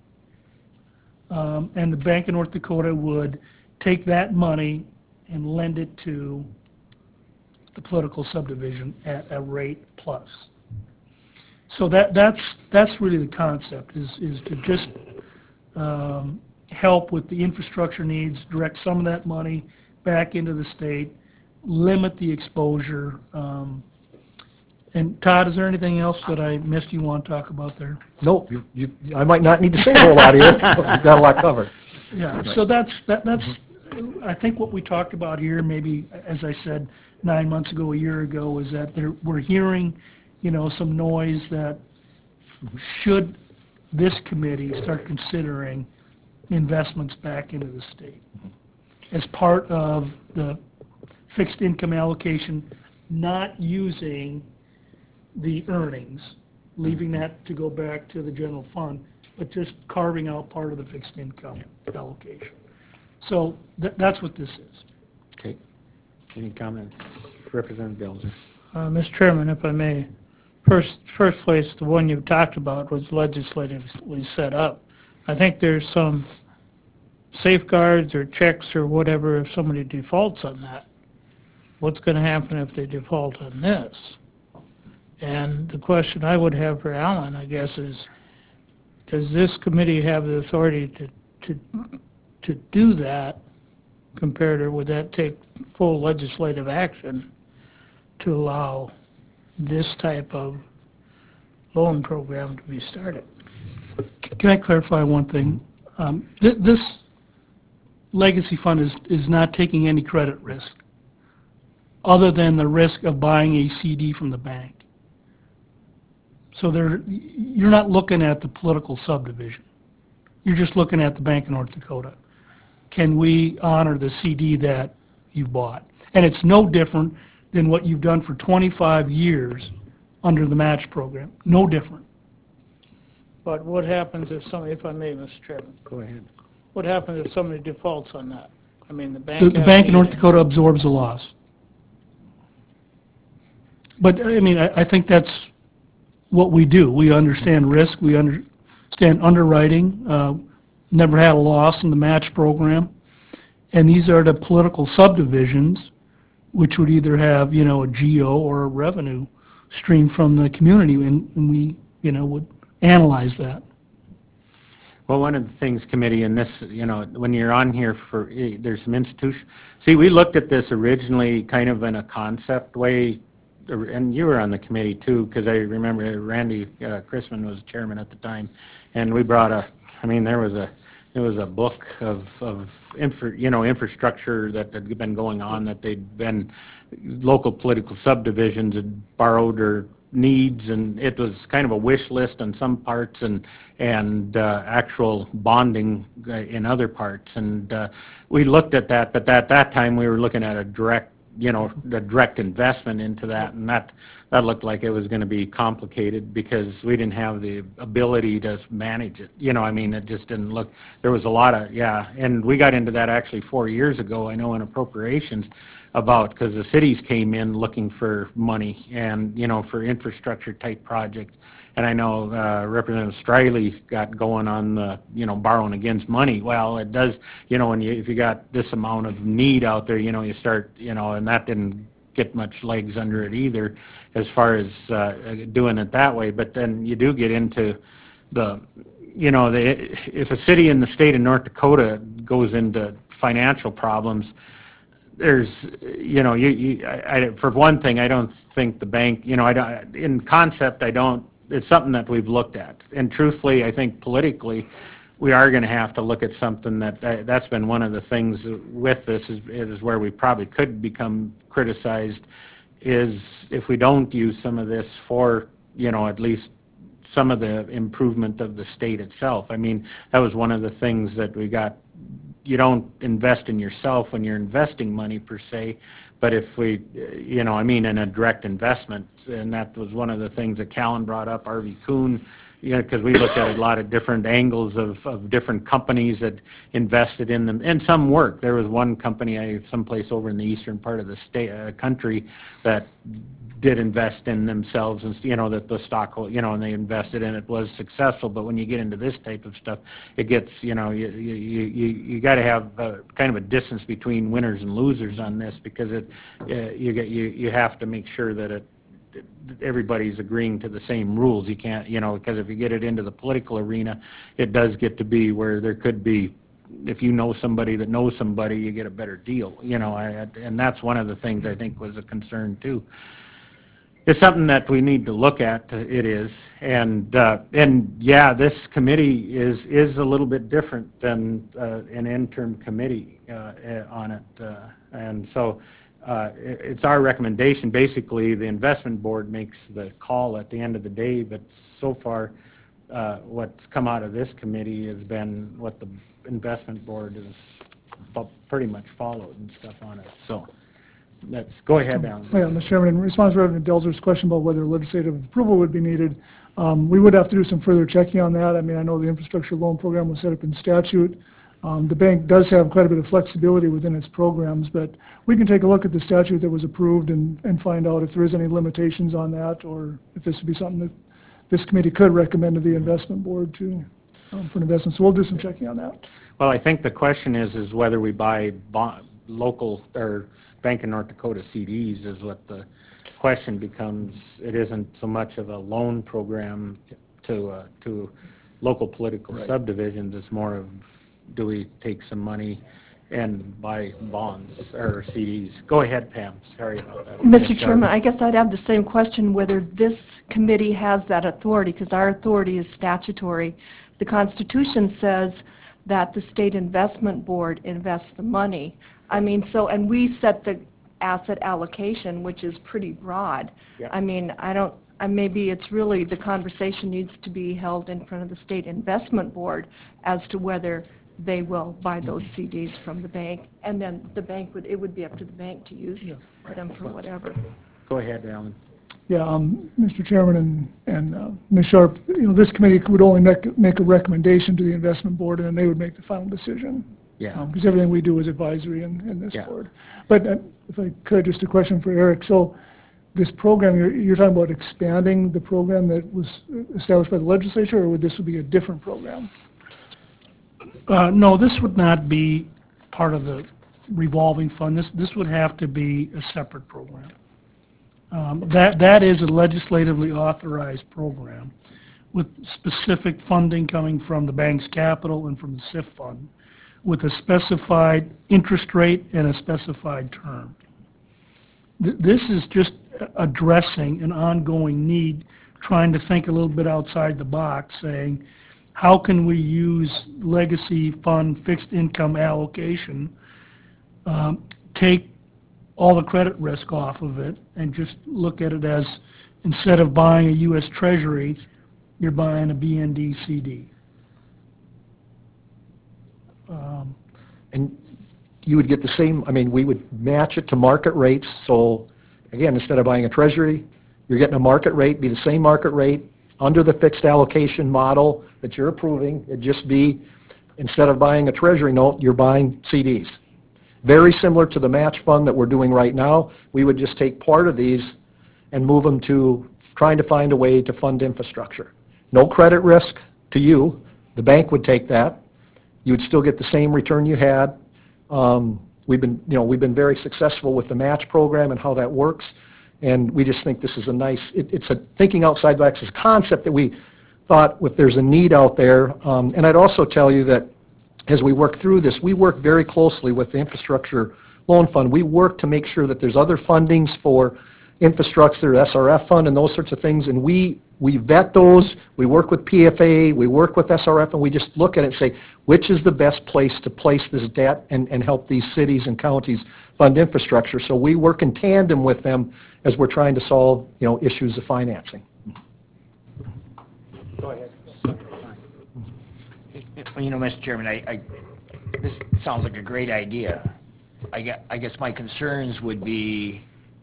Um, and the Bank of North Dakota would take that money and lend it to the political subdivision at a rate plus. So that, that's, that's really the concept, is, is to just um, help with the infrastructure needs, direct some of that money back into the state, limit the exposure. Um, and Todd, is there anything else that I missed you want to talk about there?
Nope, you, you, I might not need to say a whole lot here. You've got a lot covered.
Yeah, so that's, that, that's, I think what we talked about here, maybe, as I said, nine months ago, a year ago, is that there, we're hearing, you know, some noise that should this committee start considering investments back into the state as part of the fixed income allocation, not using the earnings, leaving that to go back to the general fund, but just carving out part of the fixed income allocation. So th that's what this is.
Okay. Any comments? Representative Belzer.
Uh, Mister Chairman, if I may, first, first place, the one you talked about was legislatively set up. I think there's some safeguards or checks or whatever if somebody defaults on that. What's going to happen if they default on this? And the question I would have for Alan, I guess, is does this committee have the authority to, to, to do that compared to, would that take full legislative action to allow this type of loan program to be started?
Can I clarify one thing? Um, th this Legacy Fund is, is not taking any credit risk other than the risk of buying a C D from the bank. So there, you're not looking at the political subdivision. You're just looking at the Bank of North Dakota. Can we honor the C D that you bought? And it's no different than what you've done for twenty-five years under the match program. No different.
But what happens if somebody, if I may, Mister Chairman,
Go ahead.
what happens if somebody defaults on that? I mean, the bank.
The, the
has
Bank of
to
North
get in.
Dakota absorbs the loss. But, I mean, I, I think that's what we do. We understand risk, we understand underwriting, uh, never had a loss in the match program. And these are the political subdivisions, which would either have, you know, a G O or a revenue stream from the community, and, and we, you know, would analyze that.
Well, one of the things, committee, and this, you know, when you're on here for, eh, there's some institution, see, we looked at this originally kind of in a concept way, and you were on the committee too, because I remember Randy uh, Chrisman was chairman at the time, and we brought a, I mean, there was a, it was a book of, of infra, you know, infrastructure that had been going on, that they'd been, local political subdivisions had borrowed or needs, and it was kind of a wish list on some parts, and and uh, actual bonding uh, in other parts. And uh, we looked at that, but at that time we were looking at a direct, you know, the direct investment into that, and that that looked like it was going to be complicated because we didn't have the ability to manage it. You know, I mean, it just didn't look. There was a lot of, yeah, and we got into that actually four years ago. I know in appropriations about, because the cities came in looking for money and, you know, for infrastructure type projects. And I know uh, Representative Striley got going on the, you know, borrowing against money. Well, it does, you know, when you, if you got this amount of need out there, you know, you start, you know, and that didn't get much legs under it either as far as uh, doing it that way. But then you do get into the, you know, the, if a city in the state of North Dakota goes into financial problems, there's, you know, you, you I, I, for one thing, I don't think the bank, you know, I don't, in concept, I don't, it's something that we've looked at. And truthfully, I think politically, we are going to have to look at something that, that, that's been one of the things with this is, is where we probably could become criticized, is if we don't use some of this for, you know, at least some of the improvement of the state itself. I mean, that was one of the things that we got. You don't invest in yourself when you're investing money per se, but if we, you know, I mean, in a direct investment, and that was one of the things that Callan brought up, R V Kuhn, you know, because we looked at a lot of different angles of, of different companies that invested in them, and some worked. There was one company, I someplace over in the eastern part of the state, uh, country, that did invest in themselves, and you know that the stock, you know, and they invested in it, was successful. But when you get into this type of stuff, it gets, you know, you you you, you got to have a, kind of a distance between winners and losers on this, because it uh, you get you you have to make sure that it everybody's agreeing to the same rules. You can't, you know, because if you get it into the political arena, it does get to be where there could be, if you know somebody that knows somebody, you get a better deal, you know, I, and that's one of the things I think was a concern too. It's something that we need to look at. It is, and uh, and yeah, this committee is is a little bit different than uh, an interim committee uh, on it, uh, and so uh, it, it's our recommendation. Basically, the investment board makes the call at the end of the day, but so far, uh, what's come out of this committee has been what the investment board has pretty much followed and stuff on it. So. Let's go ahead, Alan.
Yeah, Mister Chairman, in response to Reverend Delzer's question about whether legislative approval would be needed, um, we would have to do some further checking on that. I mean, I know the infrastructure loan program was set up in statute. Um, the bank does have quite a bit of flexibility within its programs, but we can take a look at the statute that was approved and, and find out if there is any limitations on that, or if this would be something that this committee could recommend to the investment board to, um, for an investment. So we'll do some checking on that.
Well, I think the question is, is whether we buy bond, local or Bank of North Dakota C Ds is what the question becomes. It isn't so much of a loan program to uh, to local political right. subdivisions. It's more of, do we take some money and buy bonds or C Ds? Go ahead, Pam. Sorry about that.
Mister Chairman, I guess I'd have the same question, whether this committee has that authority, because our authority is statutory. The Constitution says that the State Investment Board invests the money. I mean, so, and we set the asset allocation, which is pretty broad.
Yeah.
I mean, I don't, uh, maybe it's really, the conversation needs to be held in front of the State Investment Board as to whether they will buy those C Ds from the bank, and then the bank would, it would be up to the bank to use them for whatever.
Go ahead, Alan.
Yeah, um, Mister Chairman and, and uh, Miz Sharp, you know, this committee would only make, make a recommendation to the investment board, and then they would make the final decision.
Yeah.
Because everything we do is advisory in, in this
Yeah.
board. But uh, if I could, just a question for Eric. So this program, you're, you're talking about expanding the program that was established by the legislature, or would this would be a different program?
Uh, no, this would not be part of the revolving fund. This, this would have to be a separate program. Um, That, that is a legislatively authorized program with specific funding coming from the bank's capital and from the S I F fund, with a specified interest rate and a specified term. Th- This is just addressing an ongoing need, trying to think a little bit outside the box, saying, how can we use legacy fund fixed income allocation, um, take all the credit risk off of it, and just look at it as, instead of buying a U S Treasury, you're buying a B N D C D. Um,
And you would get the same, I mean, we would match it to market rates. So again, instead of buying a treasury, you're getting a market rate, be the same market rate under the fixed allocation model that you're approving. It'd just be, instead of buying a treasury note, you're buying C Ds. Very similar to the match fund that we're doing right now. We would just take part of these and move them to trying to find a way to fund infrastructure. No credit risk to you. The bank would take that. You would still get the same return you had. Um, we've been, you know, we've been very successful with the match program and how that works, and we just think this is a nice, it, it's a thinking outside the box, it's a concept that we thought if there's a need out there. Um, and I'd also tell you that as we work through this, we work very closely with the Infrastructure Loan Fund. We work to make sure that there's other fundings for infrastructure, S R F fund and those sorts of things, and we we vet those. We work with P F A, we work with S R F, and we just look at it and say, which is the best place to place this debt and, and help these cities and counties fund infrastructure. So we work in tandem with them as we're trying to solve, you know, issues of financing.
Go ahead.
Well, you know, Mister Chairman, I, I, this sounds like a great idea. I gue- I guess my concerns would be,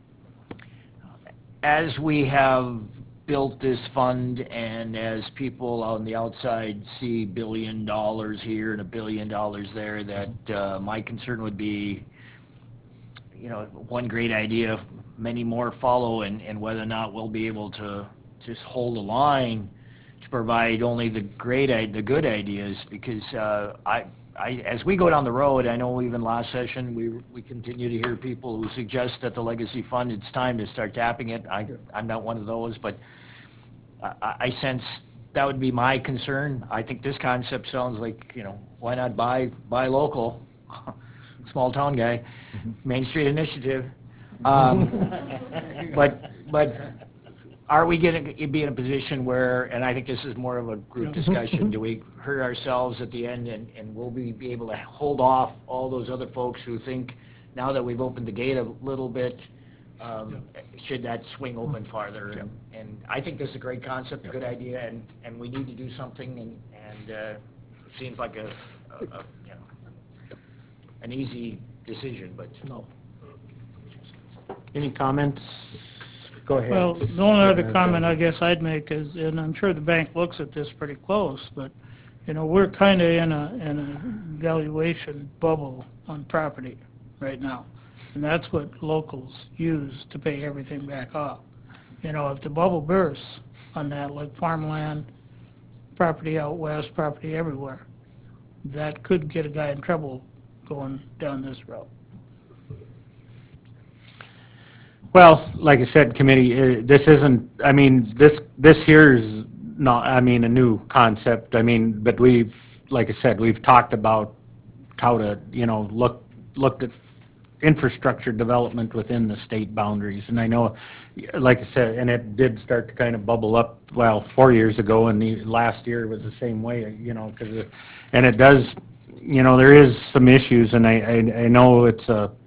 as we have built this fund and as people on the outside see billion dollars here and a billion dollars there, that uh, my concern would be, you know, one great idea, many more follow, and, and whether or not we'll be able to just hold a line to provide only the great, i- the good ideas, because uh, I, I, as we go down the road, I know even last session, we, we continue to hear people who suggest that the legacy fund, it's time to start tapping it. I, I'm not one of those, but I, I sense that would be my concern. I think this concept sounds like, you know, why not buy, buy local, small town guy, Main Street Initiative. Um, But, but are we going to be in a position where, and I think this is more of a group discussion, do we hurt ourselves at the end, and, and will we be able to hold off all those other folks who think, now that we've opened the gate a little bit, um, should that swing open farther? And, and I think this is a great concept, a good idea, and, and we need to do something, and, and uh, it seems like a, a, a, you know, an easy decision, but no.
Any comments? Go ahead.
Well, the only other comment I guess I'd make is, and I'm sure the bank looks at this pretty close, but, you know, we're kind of in a, in a valuation bubble on property right now. And that's what locals use to pay everything back off. You know, if the bubble bursts on that, like farmland, property out west, property everywhere, that could get a guy in trouble going down this road.
Well, like I said, committee, uh, this isn't, I mean, this, this here's not, I mean, a new concept. I mean, but we've, like I said, we've talked about how to, you know, look, looked at infrastructure development within the state boundaries. And I know, like I said, and it did start to kind of bubble up, well, four years ago, and the last year was the same way, you know, because, and it does, you know, there is some issues, and I, I, I know it's a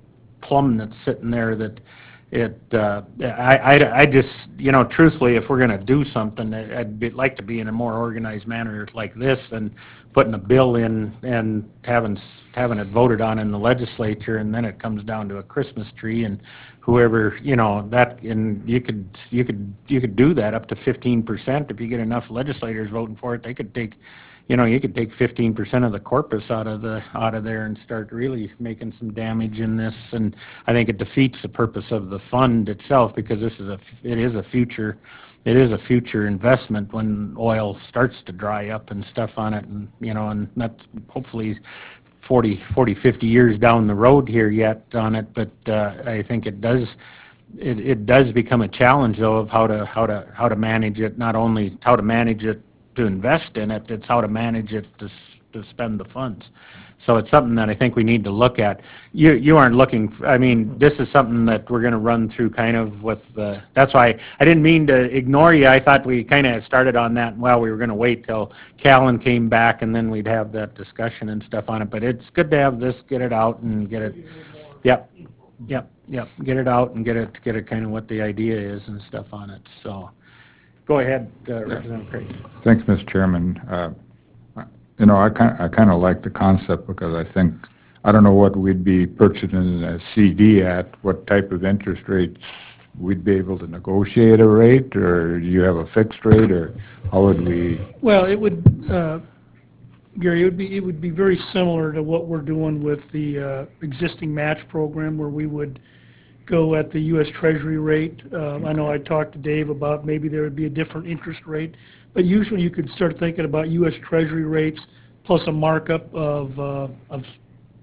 plum that's sitting there that it, uh, I, I, I just, you know, truthfully, if we're going to do something, I- I'd be, like to be in a more organized manner like this than putting a bill in and having, s- having it voted on in the legislature, and then it comes down to a Christmas tree, and whoever, you know, that, and you could, you could, you could do that up to fifteen percent. If you get enough legislators voting for it, they could take, you know, you could take fifteen percent of the corpus out of the, out of there and start really making some damage in this. And I think it defeats the purpose of the fund itself, because this is a, it is a future, it is a future investment when oil starts to dry up and stuff on it. And, you know, and that's hopefully forty, forty, fifty years down the road here yet on it. But uh, I think it does, it, it does become a challenge though of how to, how to, how to manage it, not only how to manage it to invest in it, it's how to manage it to, s- to spend the funds. So it's something that I think we need to look at. You, you aren't looking, f- I mean, this is something that we're going to run through kind of with, uh, that's why I didn't mean to ignore you. I thought we kind of started on that, well, we were going to wait till Callan came back and then we'd have that discussion and stuff on it. But it's good to have this, get it out and get it, yep, yep, yep, get it out and get it, get it kind of what the idea is and stuff on it, so. Go ahead, uh, Representative Craig.
Thanks, Mister Chairman. Uh, You know, I kind, I kind of like the concept because I think, I don't know what we'd be purchasing a C D at, what type of interest rates we'd be able to negotiate a rate, or do you have a fixed rate, or how would we?
Well, it would, uh, Gary, it would be, it would be very similar to what we're doing with the uh, existing match program, where we would go at the U S Treasury rate. Um, I know I talked to Dave about maybe there would be a different interest rate, but usually you could start thinking about U S Treasury rates plus a markup of, uh, of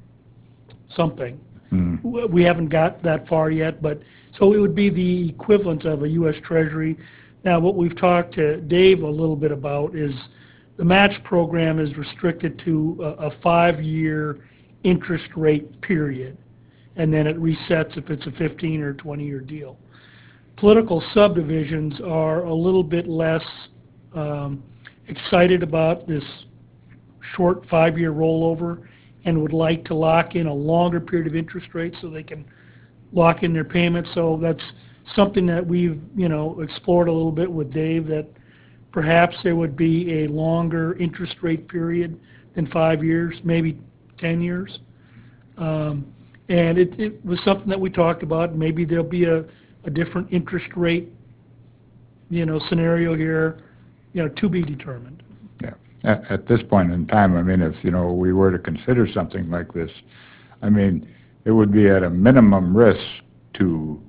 something. W- We haven't got that far yet, but, so it would be the equivalent of a U S Treasury. Now, what we've talked to Dave a little bit about is the match program is restricted to a, a five-year interest rate period, and then it resets if it's a fifteen or twenty-year deal. Political subdivisions are a little bit less um, excited about this short five-year rollover and would like to lock in a longer period of interest rates so they can lock in their payments. So that's something that we've, you know, explored a little bit with Dave, that perhaps there would be a longer interest rate period than five years, maybe ten years. Um, And it, it was something that we talked about. Maybe there'll be a, a different interest rate, you know, scenario here, you know, to be determined.
Yeah. At, at this point in time, I mean, if, you know, we were to consider something like this, I mean, it would be at a minimum risk to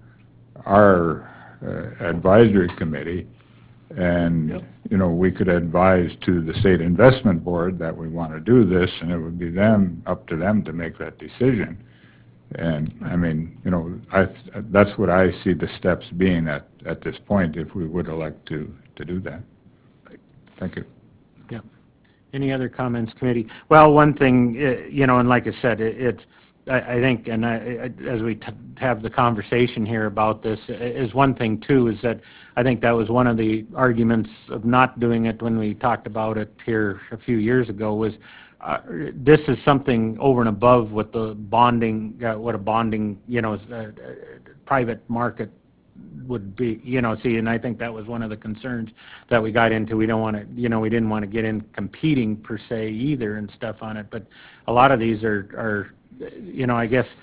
our uh, advisory committee. And,
Yep.
you know, we could advise to the state investment board that we want to do this, and it would be them, up to them to make that decision. And, I mean, you know, I, that's what I see the steps being at, at this point, if we would elect to, to do that. Thank you.
Yeah. Any other comments, committee? Well, one thing, eh, you know, and like I said, it, it's, I, I think, and I, I- as we t- have the conversation here about this, i- is one thing too, is that I think that was one of the arguments of not doing it when we talked about it here a few years ago, was uh, this is something over and above what the bonding, uh, what a bonding, you know, uh, uh, private market would be, you know, see, and I think that was one of the concerns that we got into. We don't want to, you know, we didn't want to get in competing per se either and stuff on it, but a lot of these are, are, you know, I guess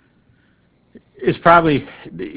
it's probably,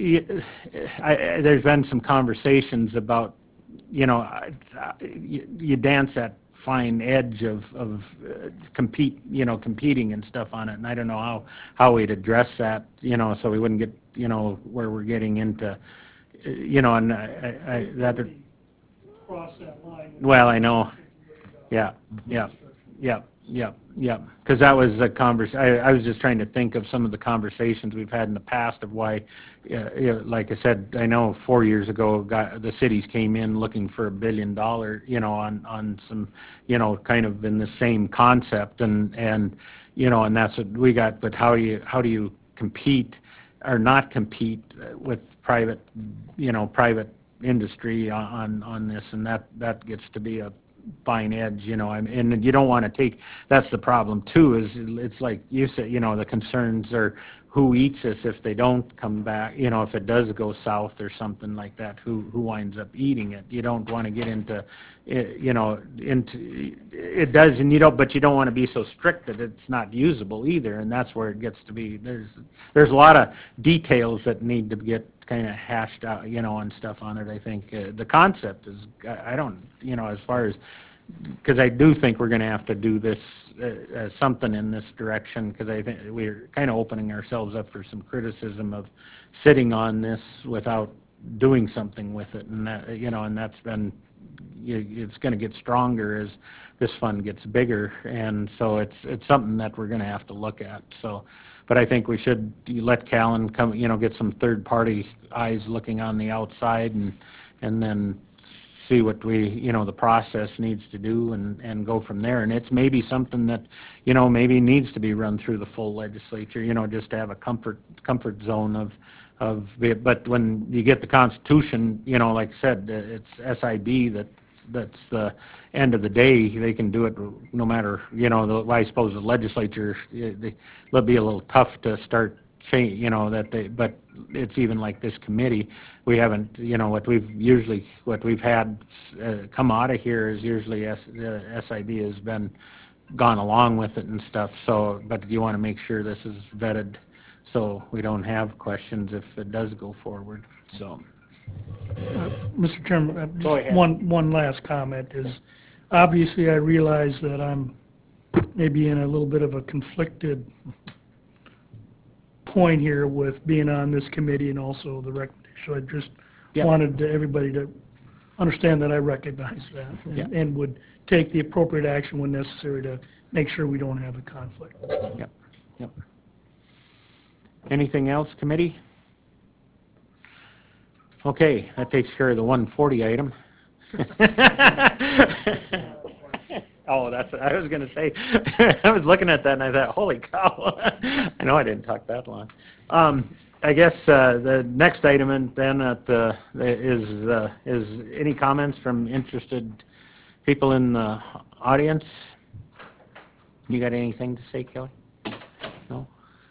I, I, there's been some conversations about, you know, I- I- you, you dance that fine edge of, of uh, compete, you know, competing and stuff on it, and I don't know how, how we'd address that, you know, so we wouldn't get, you know, where we're getting into, uh, you know, and I, I, I- that,
Cross that line.
well, I know, yeah, yeah, yeah, yeah, yeah, because that was a convers, I, I was just trying to think of some of the conversations we've had in the past of why, uh, you know, like I said, I know four years ago, got, the cities came in looking for a billion dollar, you know, on, on some, you know, kind of in the same concept, and, and, you know, and that's what we got, but how do you, how do you compete or not compete with private, you know, private industry on, on this, and that, that gets to be a fine edge, you know, I mean, and you don't want to take, that's the problem too, is it's like you said, you know, the concerns are who eats this if they don't come back, you know, if it does go south or something like that, who, who winds up eating it. You don't want to get into, eh, you know, into, it does, and you don't, but you don't want to be so strict that it's not usable either, and that's where it gets to be, there's, there's a lot of details that need to get kind of hashed out, you know, and stuff on it, I think. Uh, the concept is, I I don't, you know, as far as, because I do think we're going to have to do this, uh, uh, something in this direction, because I think we're kind of opening ourselves up for some criticism of sitting on this without doing something with it, and that, you know, and that's been, you, it's going to get stronger as this fund gets bigger, and so it's it's something that we're going to have to look at. So, but I think we should let Callan come, you know, get some third-party eyes looking on the outside, and and then see what we, you know, the process needs to do, and, and go from there. And it's maybe something that, you know, maybe needs to be run through the full legislature, you know, just to have a comfort, comfort zone of, of it. But when you get the Constitution, you know, like I said, it's S I B that, that's the end of the day. They can do it no matter, you know, the, I suppose the legislature, they, it'll be a little tough to start change, you know, that they, but it's even like this committee, we haven't, you know, what we've usually, what we've had uh, come out of here is usually S, uh, S I B has been gone along with it and stuff. So, but you want to make sure this is vetted so we don't have questions if it does go forward. So,
Mister Chairman, uh,
Go
just
ahead.
one, one last comment is, obviously I realize that I'm maybe in a little bit of a conflicted point here with being on this committee and also the recommendation. So I just
Yeah.
wanted to- everybody to understand that I recognize that and-
Yeah.
and would take the appropriate action when necessary to make sure we don't have a conflict.
yep, yep. Anything else, committee? Okay, that takes care of the one forty item. Oh, that's, I was going to say, I was looking at that and I thought, holy cow. I know I didn't talk that long. Um, I guess uh, the next item and then at the, is, uh, is any comments from interested people in the audience? You got anything to say, Kelly? No?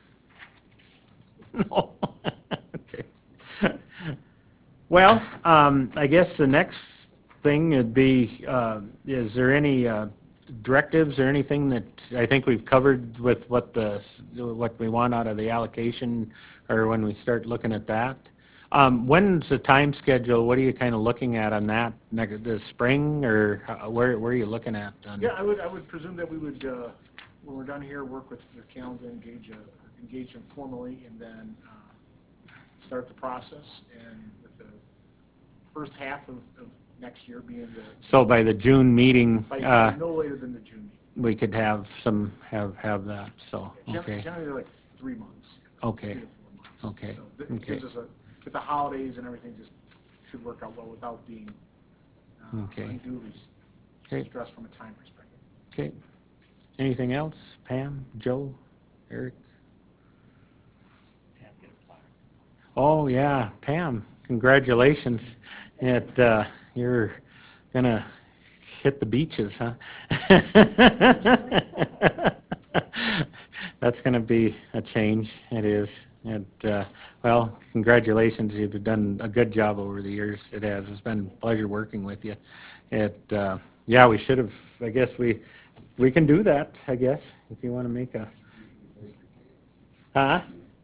No? Okay. Well, um, I guess the next thing would be, uh, is there any uh, directives or anything that I think we've covered with what the, what we want out of the allocation, or when we start looking at that? Um, when's the time schedule? What are you kind of looking at on that? Next, the spring, or how- where, where are you looking at? On?
Yeah, I would, I would presume that we would, uh, when we're done here, work with the calendar, engage, uh, engage them formally, and then uh, start the process, and with the first half of, of next year being the,
So by the June meeting,
by
uh,
no later than the June meeting.
we could have some, have, have that, so,
Gen-
okay,
Generally, like three months.
Okay.
Three to four months.
Okay.
So th-
Okay.
it gives us a, with the holidays and everything, just should work out well without being uh,
Okay.
unduly
Okay.
stressed from a time perspective.
okay. Anything else? Pam, Joe, Eric? Oh, yeah, Pam, congratulations. It, uh, you're gonna hit the beaches, huh? That's gonna be a change, it is. And, uh, well, congratulations, you've done a good job over the years, it has. It's been a pleasure working with you. It, uh, yeah, we should have, I guess we, we can do that, I guess, if you wanna make a, huh?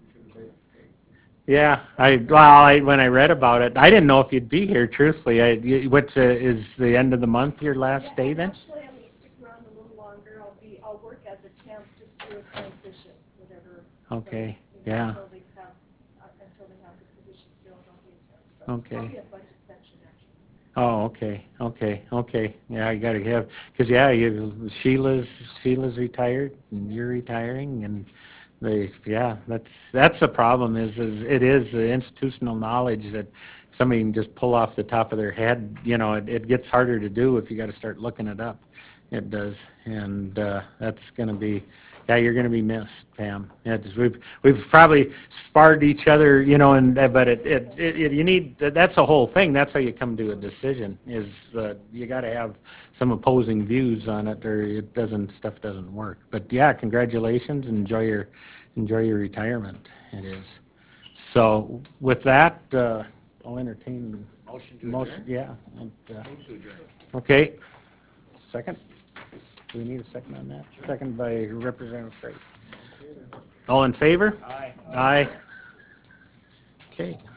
Yeah, I, well, I, when I read about it, I didn't know if you'd be here, truthfully. I, you- what, uh, is the end of the month your last day then?
Actually, I'm going to stick around a little longer. I'll be, I'll work as a temp just through a transition, whatever.
Okay,
you know,
yeah.
Until they have, uh, until they have the position filled, I'll be a temp. So I'll
Okay.
be a budget section, actually.
Oh, okay, okay, okay. Yeah, I gotta have, because, yeah, you, Sheila's, Sheila's retired, and you're retiring, and they, yeah, that's, that's the problem, is, is it is the institutional knowledge that somebody can just pull off the top of their head, you know, it, it gets harder to do if you gotta start looking it up. It does, and uh, that's gonna be, yeah, you're gonna be missed, Pam. Yeah, 'cause we've, we've probably sparred each other, you know, and, uh, but it, it, it, it- you need, that's the whole thing, that's how you come to a decision, is, uh, you gotta have some opposing views on it, or it doesn't, stuff doesn't work. But yeah, congratulations, enjoy your, enjoy your retirement. it is. So with that, uh, I'll entertain.
Motion to
Motion,
adjourn.
yeah. and, uh,
Move to adjourn.
Okay. Second? Do we need a second on that? Second by Representative Freight. All in favor?
Aye.
Aye. Okay.